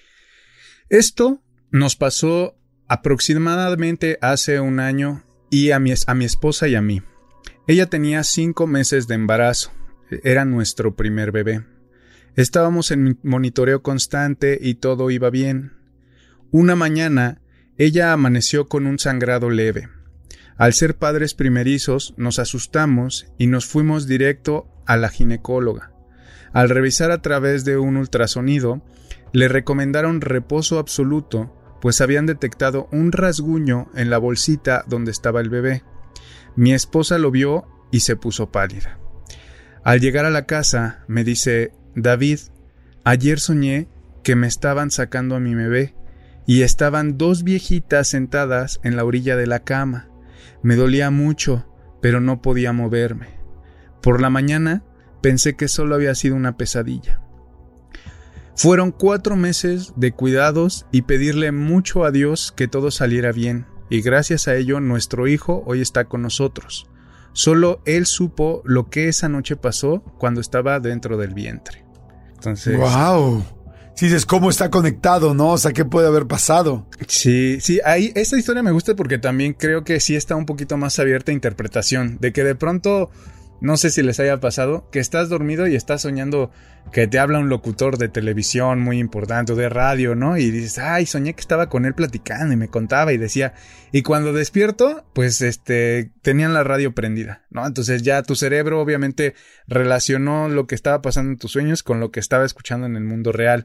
esto nos pasó aproximadamente hace un año y a mi, a mi esposa y a mí. Ella tenía cinco meses de embarazo. Era nuestro primer bebé. Estábamos en monitoreo constante y todo iba bien. Una mañana, ella amaneció con un sangrado leve. Al ser padres primerizos, nos asustamos y nos fuimos directo a la ginecóloga. Al revisar a través de un ultrasonido, le recomendaron reposo absoluto, pues habían detectado un rasguño en la bolsita donde estaba el bebé. Mi esposa lo vio y se puso pálida. Al llegar a la casa, me dice: David, ayer soñé que me estaban sacando a mi bebé y estaban dos viejitas sentadas en la orilla de la cama. Me dolía mucho, pero no podía moverme. Por la mañana pensé que solo había sido una pesadilla. Fueron cuatro meses de cuidados y pedirle mucho a Dios que todo saliera bien, y gracias a ello nuestro hijo hoy está con nosotros. Solo él supo lo que esa noche pasó cuando estaba dentro del vientre. Entonces... ¡Wow! Sí, dices cómo está conectado, ¿no? O sea, ¿qué puede haber pasado? Sí, sí, ahí esta historia me gusta porque también creo que sí está un poquito más abierta a interpretación, de que de pronto, no sé si les haya pasado, que estás dormido y estás soñando que te habla un locutor de televisión muy importante o de radio, ¿no? Y dices, ay, soñé que estaba con él platicando y me contaba y decía, y cuando despierto, pues este, tenían la radio prendida, ¿no? Entonces ya tu cerebro obviamente relacionó lo que estaba pasando en tus sueños con lo que estaba escuchando en el mundo real.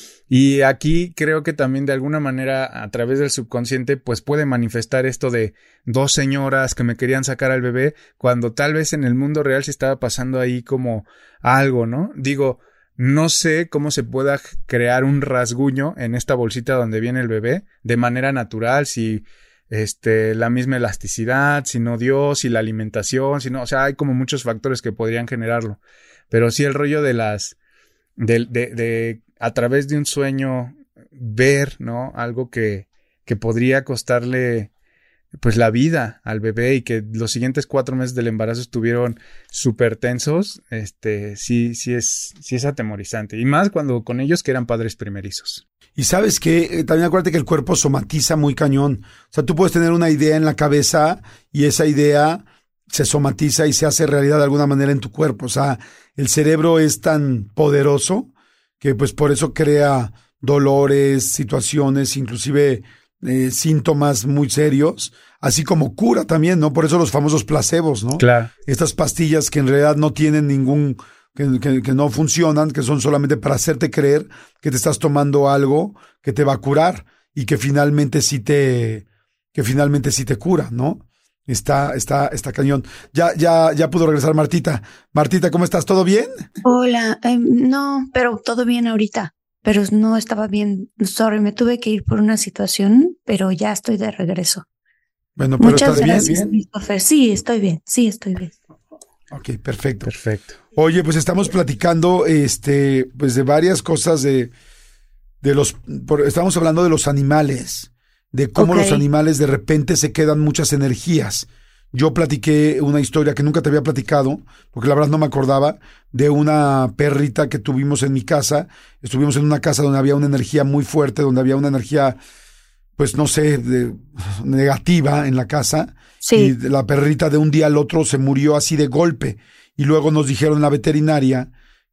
Y aquí creo que también de alguna manera a través del subconsciente pues puede manifestar esto de dos señoras que me querían sacar al bebé cuando tal vez en el mundo real se estaba pasando ahí como algo, ¿no? Digo, no sé cómo se pueda crear un rasguño en esta bolsita donde viene el bebé de manera natural, si este la misma elasticidad, si no dio, si la alimentación, si no, o sea, hay como muchos factores que podrían generarlo. Pero sí el rollo de las de, de, de a través de un sueño ver, ¿no? Algo que, que podría costarle pues la vida al bebé y que los siguientes cuatro meses del embarazo estuvieron súper tensos, este, sí, sí es, sí es atemorizante. Y más cuando con ellos que eran padres primerizos. Y sabes que eh, también acuérdate que el cuerpo somatiza muy cañón. O sea, tú puedes tener una idea en la cabeza y esa idea se somatiza y se hace realidad de alguna manera en tu cuerpo. O sea, el cerebro es tan poderoso que pues por eso crea dolores, situaciones, inclusive eh, síntomas muy serios, así como cura también, ¿no? Por eso los famosos placebos, ¿no? Claro. Estas pastillas que en realidad no tienen ningún, que, que, que no funcionan, que son solamente para hacerte creer que te estás tomando algo que te va a curar y que finalmente sí te, que finalmente sí te cura, ¿no? Está, está, está cañón. Ya, ya, ya pudo regresar Martita. Martita, ¿cómo estás? ¿Todo bien? Hola, eh, no, pero todo bien ahorita. Pero no estaba bien. Sorry, me tuve que ir por una situación, pero ya estoy de regreso. Bueno, pero Muchas ¿estás gracias, bien? Christopher. Sí, estoy bien. Sí, estoy bien. Ok, perfecto. Perfecto. Oye, pues estamos platicando, este, pues de varias cosas de, de los, por, estamos hablando de los animales, de cómo Okay. los animales de repente se quedan muchas energías. Yo platiqué una historia que nunca te había platicado, porque la verdad no me acordaba, de una perrita que tuvimos en mi casa. Estuvimos en una casa donde había una energía muy fuerte, donde había una energía, pues no sé, de, negativa en la casa. Sí. Y la perrita de un día al otro se murió así de golpe. Y luego nos dijeron en la veterinaria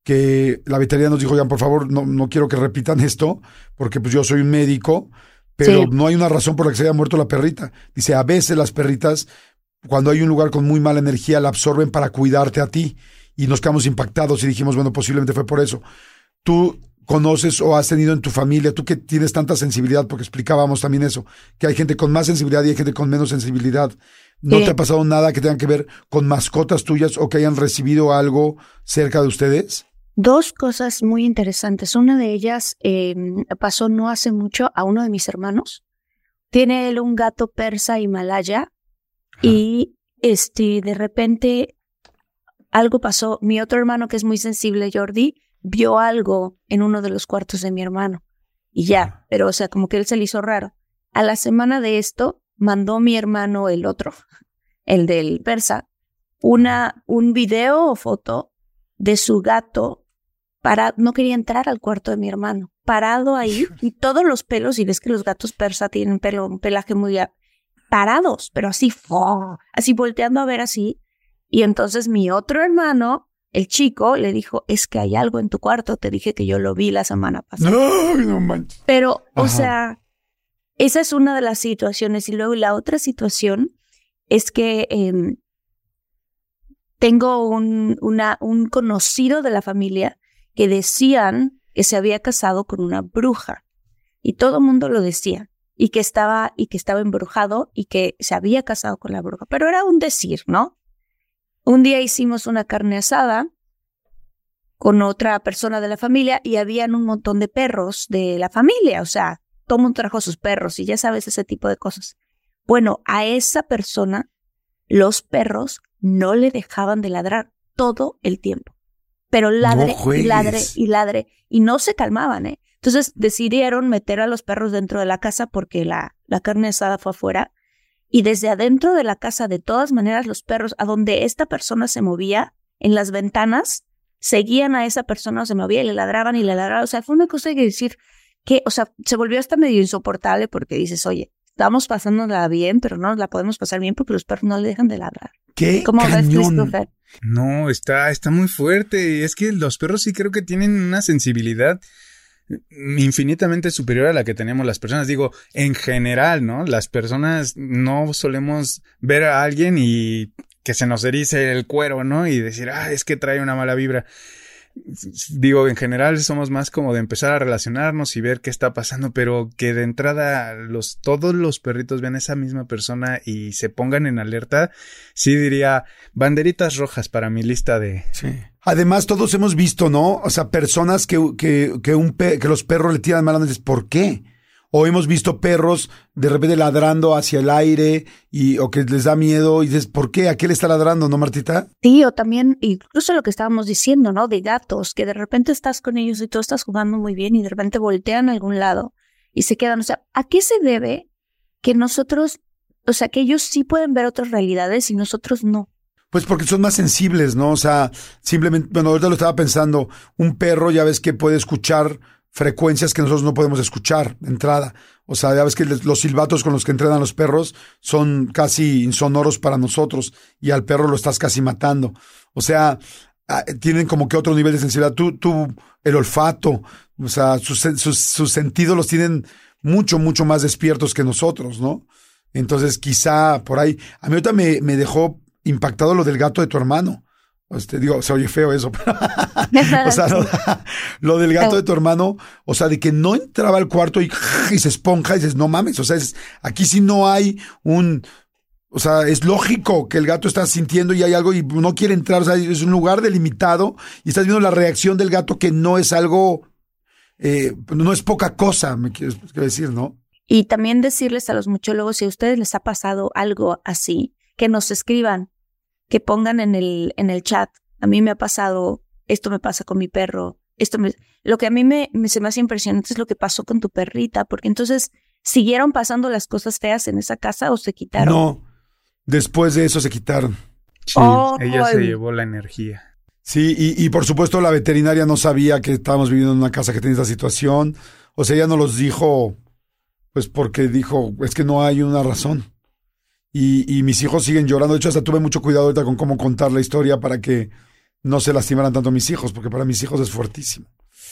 que la veterinaria nos dijo, oigan, por favor, no, no quiero que repitan esto, porque pues yo soy un médico, pero Sí. no hay una razón por la que se haya muerto la perrita. Dice, a veces las perritas, cuando hay un lugar con muy mala energía, la absorben para cuidarte a ti. Y nos quedamos impactados y dijimos, bueno, posiblemente fue por eso. Tú conoces o has tenido en tu familia, tú que tienes tanta sensibilidad, porque explicábamos también eso, que hay gente con más sensibilidad y hay gente con menos sensibilidad. ¿No Sí. te ha pasado nada que tenga que ver con mascotas tuyas o que hayan recibido algo cerca de ustedes? Dos cosas muy interesantes. Una de ellas eh, pasó no hace mucho a uno de mis hermanos. Tiene él un gato persa himalaya y este de repente algo pasó. Mi otro hermano, que es muy sensible, Jordi, vio algo en uno de los cuartos de mi hermano y ya, pero o sea, como que él se le hizo raro. A la semana de esto, mandó mi hermano, el otro, el del persa, una, un video o foto de su gato para, no quería entrar al cuarto de mi hermano, parado ahí y todos los pelos, y ves que los gatos persa tienen pelo, un pelaje muy a- parados, pero así, ¡fua! Así volteando a ver así. Y entonces mi otro hermano, el chico, le dijo, es que hay algo en tu cuarto, te dije que yo lo vi la semana pasada. No, no manches. Pero, o Ajá. sea, esa es una de las situaciones. Y luego la otra situación es que eh, tengo un, una, un conocido de la familia que decían que se había casado con una bruja. Y todo el mundo lo decía. Y que estaba, y que estaba embrujado y que se había casado con la bruja. Pero era un decir, ¿no? Un día hicimos una carne asada con otra persona de la familia y habían un montón de perros de la familia. O sea, todo el mundo trajo sus perros y ya sabes, ese tipo de cosas. Bueno, a esa persona los perros no le dejaban de ladrar todo el tiempo. pero ladre No y ladre juegues. y ladre, y no se calmaban, ¿eh? Entonces decidieron meter a los perros dentro de la casa porque la, la carne asada fue afuera, y desde adentro de la casa, de todas maneras, los perros, a donde esta persona se movía, en las ventanas, seguían a esa persona, se movía y le ladraban y le ladraban. O sea, fue una cosa que decir que, o sea, se volvió hasta medio insoportable porque dices, oye, estamos pasándola bien, pero no la podemos pasar bien porque los perros no le dejan de ladrar. ¡Qué ¿Cómo ves, cañón! Christopher? No, está, está muy fuerte. Y es que los perros sí creo que tienen una sensibilidad infinitamente superior a la que tenemos las personas. Digo, en general, ¿no? Las personas no solemos ver a alguien y que se nos erice el cuero, ¿no? Y decir, ah, es que trae una mala vibra. Digo, en general somos más como de empezar a relacionarnos y ver qué está pasando, pero que de entrada los, todos los perritos vean a esa misma persona y se pongan en alerta, sí diría banderitas rojas para mi lista de... Sí. Además, todos hemos visto, ¿no? O sea, personas que, que, que, un pe- que los perros le tiran mal, dices, ¿por qué? O hemos visto perros de repente ladrando hacia el aire y o que les da miedo y dices, ¿por qué? ¿A qué le está ladrando, no, Martita? Sí, o también, incluso lo que estábamos diciendo, ¿no? De gatos, que de repente estás con ellos y tú estás jugando muy bien y de repente voltean a algún lado y se quedan. O sea, ¿a qué se debe que nosotros, o sea, que ellos sí pueden ver otras realidades y nosotros no? Pues porque son más sensibles, ¿no? O sea, simplemente, bueno, ahorita lo estaba pensando, un perro ya ves que puede escuchar frecuencias que nosotros no podemos escuchar de entrada. O sea, ya ves que los silbatos con los que entrenan los perros son casi insonoros para nosotros y al perro lo estás casi matando. O sea, tienen como que otro nivel de sensibilidad. Tú, tú, el olfato, o sea, sus, sus, sus sentidos los tienen mucho, mucho más despiertos que nosotros, ¿no? Entonces, quizá por ahí. A mí ahorita me, me dejó impactado lo del gato de tu hermano. Este, digo, se oye feo eso. O sea, lo, lo del gato de tu hermano, o sea, de que no entraba al cuarto y, y se esponja y dices, no mames, o sea, es, aquí sí no hay un, o sea, es lógico que el gato está sintiendo y hay algo y no quiere entrar, o sea, es un lugar delimitado y estás viendo la reacción del gato que no es algo, eh, no es poca cosa, me quieres decir, ¿no? Y también decirles a los muchólogos, si a ustedes les ha pasado algo así, que nos escriban, que pongan en el, en el chat. A mí me ha pasado, esto me pasa con mi perro, esto me... Lo que a mí me, me se me hace impresionante es lo que pasó con tu perrita, porque entonces, ¿siguieron pasando las cosas feas en esa casa o se quitaron? No, después de eso se quitaron. Sí, Oh, ella ay. se llevó la energía. Sí, y, y por supuesto la veterinaria no sabía que estábamos viviendo en una casa que tenía esta situación. O sea, ella no los dijo, pues porque dijo, es que no hay una razón. Y, y mis hijos siguen llorando. De hecho, hasta tuve mucho cuidado ahorita con cómo contar la historia para que no se lastimaran tanto mis hijos, porque para mis hijos es fuertísimo.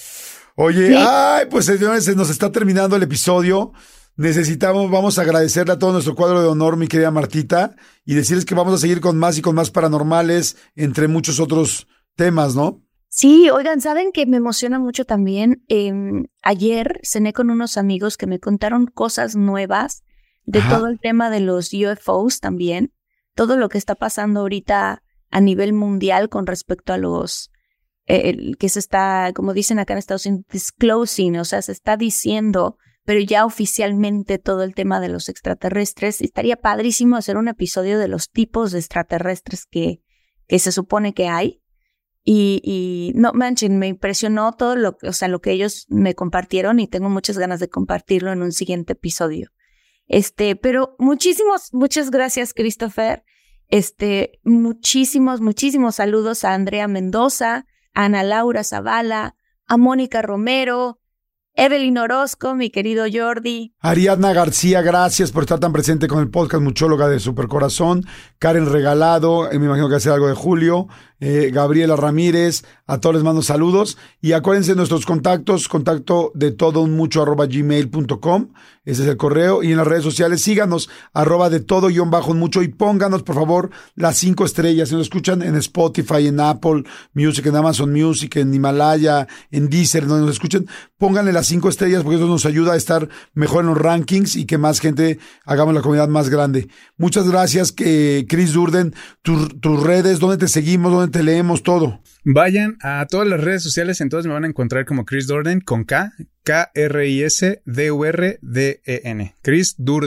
Oye, Sí. ay, pues señores, se nos está terminando el episodio. Necesitamos, vamos a agradecerle a todo nuestro cuadro de honor, mi querida Martita, y decirles que vamos a seguir con más y con más paranormales, entre muchos otros temas, ¿no? Sí, oigan, ¿saben que me emociona mucho también? Eh, ayer cené con unos amigos que me contaron cosas nuevas de Ajá. todo el tema de los U F Os también, todo lo que está pasando ahorita a nivel mundial con respecto a los, eh, el, que se está, como dicen acá en Estados Unidos, disclosing, o sea, se está diciendo, pero ya oficialmente todo el tema de los extraterrestres. Estaría padrísimo hacer un episodio de los tipos de extraterrestres que, que se supone que hay. Y, y no manchen, me impresionó todo lo que, o sea, lo que ellos me compartieron y tengo muchas ganas de compartirlo en un siguiente episodio. Este, pero muchísimos, muchas gracias, Christopher. Este, muchísimos, muchísimos saludos a Andrea Mendoza, a Ana Laura Zavala, a Mónica Romero, Evelyn Orozco, mi querido Jordi. Ariadna García, gracias por estar tan presente con el podcast Muchóloga de Supercorazón. Karen Regalado, eh, me imagino que hace algo de Julio. Eh, Gabriela Ramírez, a todos les mando saludos. Y acuérdense de nuestros contactos, contacto de todo un mucho arroba gmail punto com. Ese es el correo. Y en las redes sociales síganos, arroba de todo guión bajo un mucho. Y pónganos, por favor, las cinco estrellas. Si nos escuchan en Spotify, en Apple Music, en Amazon Music, en Himalaya, en Deezer, donde nos escuchen, pónganle las cinco estrellas porque eso nos ayuda a estar mejor en los rankings y que más gente hagamos la comunidad más grande. Muchas gracias, que Chris Durden, tu, tus redes, dónde te seguimos, dónde te leemos, todo. Vayan a todas las redes sociales, entonces me van a encontrar como Chris Durden con K, K R I S D U R D E N. Chris Durden.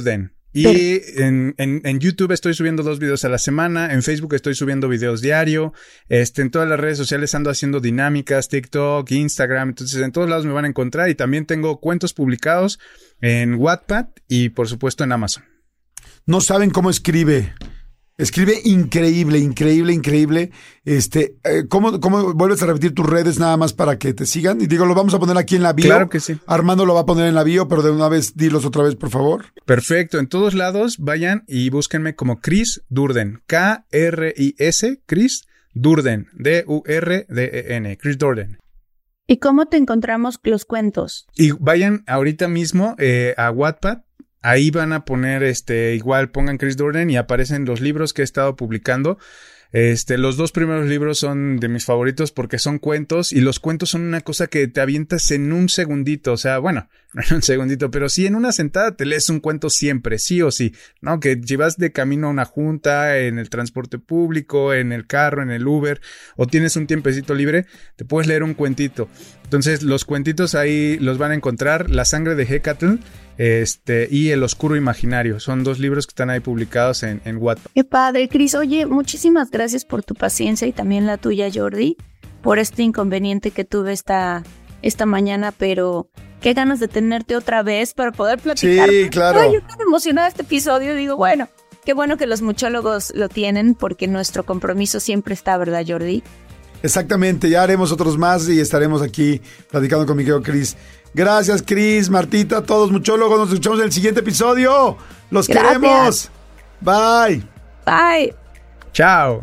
Y Pero... en, en, en YouTube estoy subiendo dos videos a la semana, en Facebook estoy subiendo videos diario, este, en todas las redes sociales ando haciendo dinámicas, TikTok, Instagram, entonces en todos lados me van a encontrar y también tengo cuentos publicados en Wattpad y por supuesto en Amazon. No saben cómo escribe. Escribe increíble, increíble, increíble. Este, eh, ¿cómo, ¿Cómo vuelves a repetir tus redes nada más para que te sigan? Y digo, lo vamos a poner aquí en la bio. Claro que sí. Armando lo va a poner en la bio, pero de una vez, dilos otra vez, por favor. Perfecto. En todos lados vayan y búsquenme como Chris Durden. K R I S, Chris Durden. D U R D E N. Chris Durden. ¿Y cómo te encontramos los cuentos? Y vayan ahorita mismo eh, a Wattpad. Ahí van a poner, este, igual pongan Chris Durden y aparecen los libros que he estado publicando. Este, los dos primeros libros son de mis favoritos porque son cuentos y los cuentos son una cosa que te avientas en un segundito. O sea, bueno, no en un segundito, pero sí en una sentada te lees un cuento siempre, sí o sí, ¿no? Que llevas de camino a una junta, en el transporte público, en el carro, en el Uber, o tienes un tiempecito libre, te puedes leer un cuentito. Entonces, los cuentitos ahí los van a encontrar. La sangre de Hecatl, este, y El oscuro imaginario. Son dos libros que están ahí publicados en, en Wattpad. Qué padre, Chris. Oye, muchísimas gracias por tu paciencia y también la tuya, Jordi, por este inconveniente que tuve esta, esta mañana, pero qué ganas de tenerte otra vez para poder platicar. Sí, claro. Ay, yo estoy emocionada de este episodio. Digo, bueno, qué bueno que los muchólogos lo tienen porque nuestro compromiso siempre está, ¿verdad, Jordi? Exactamente, ya haremos otros más y estaremos aquí platicando con mi querido Chris. Gracias, Chris, Martita, todos muchólogos. Nos escuchamos en el siguiente episodio. ¡Los Gracias. queremos! Bye. Bye. ¡Chao!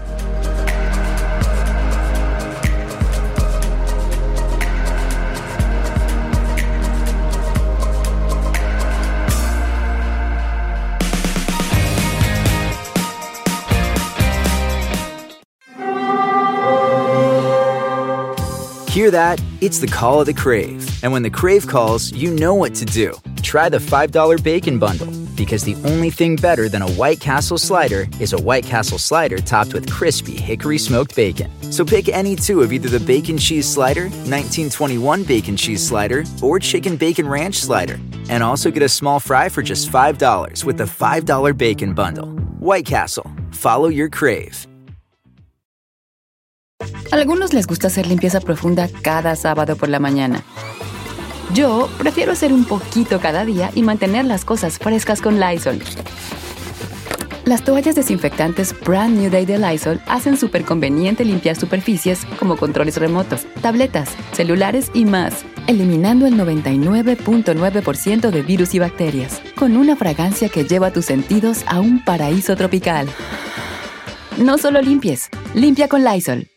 Hear that? It's the call of the Crave. And when the Crave calls, you know what to do. Try the five dollar Bacon Bundle. Because the only thing better than a White Castle slider is a White Castle slider topped with crispy hickory smoked bacon. So pick any two of either the Bacon Cheese Slider, nineteen twenty-one Bacon Cheese Slider, or Chicken Bacon Ranch Slider. And also get a small fry for just five dollars with the five dollar Bacon Bundle. White Castle. Follow your crave. A algunos les gusta hacer limpieza profunda cada sábado por la mañana. Yo prefiero hacer un poquito cada día y mantener las cosas frescas con Lysol. Las toallas desinfectantes Brand New Day de Lysol hacen súper conveniente limpiar superficies como controles remotos, tabletas, celulares y más, eliminando el noventa y nueve punto nueve por ciento de virus y bacterias, con una fragancia que lleva tus sentidos a un paraíso tropical. No solo limpies, limpia con Lysol.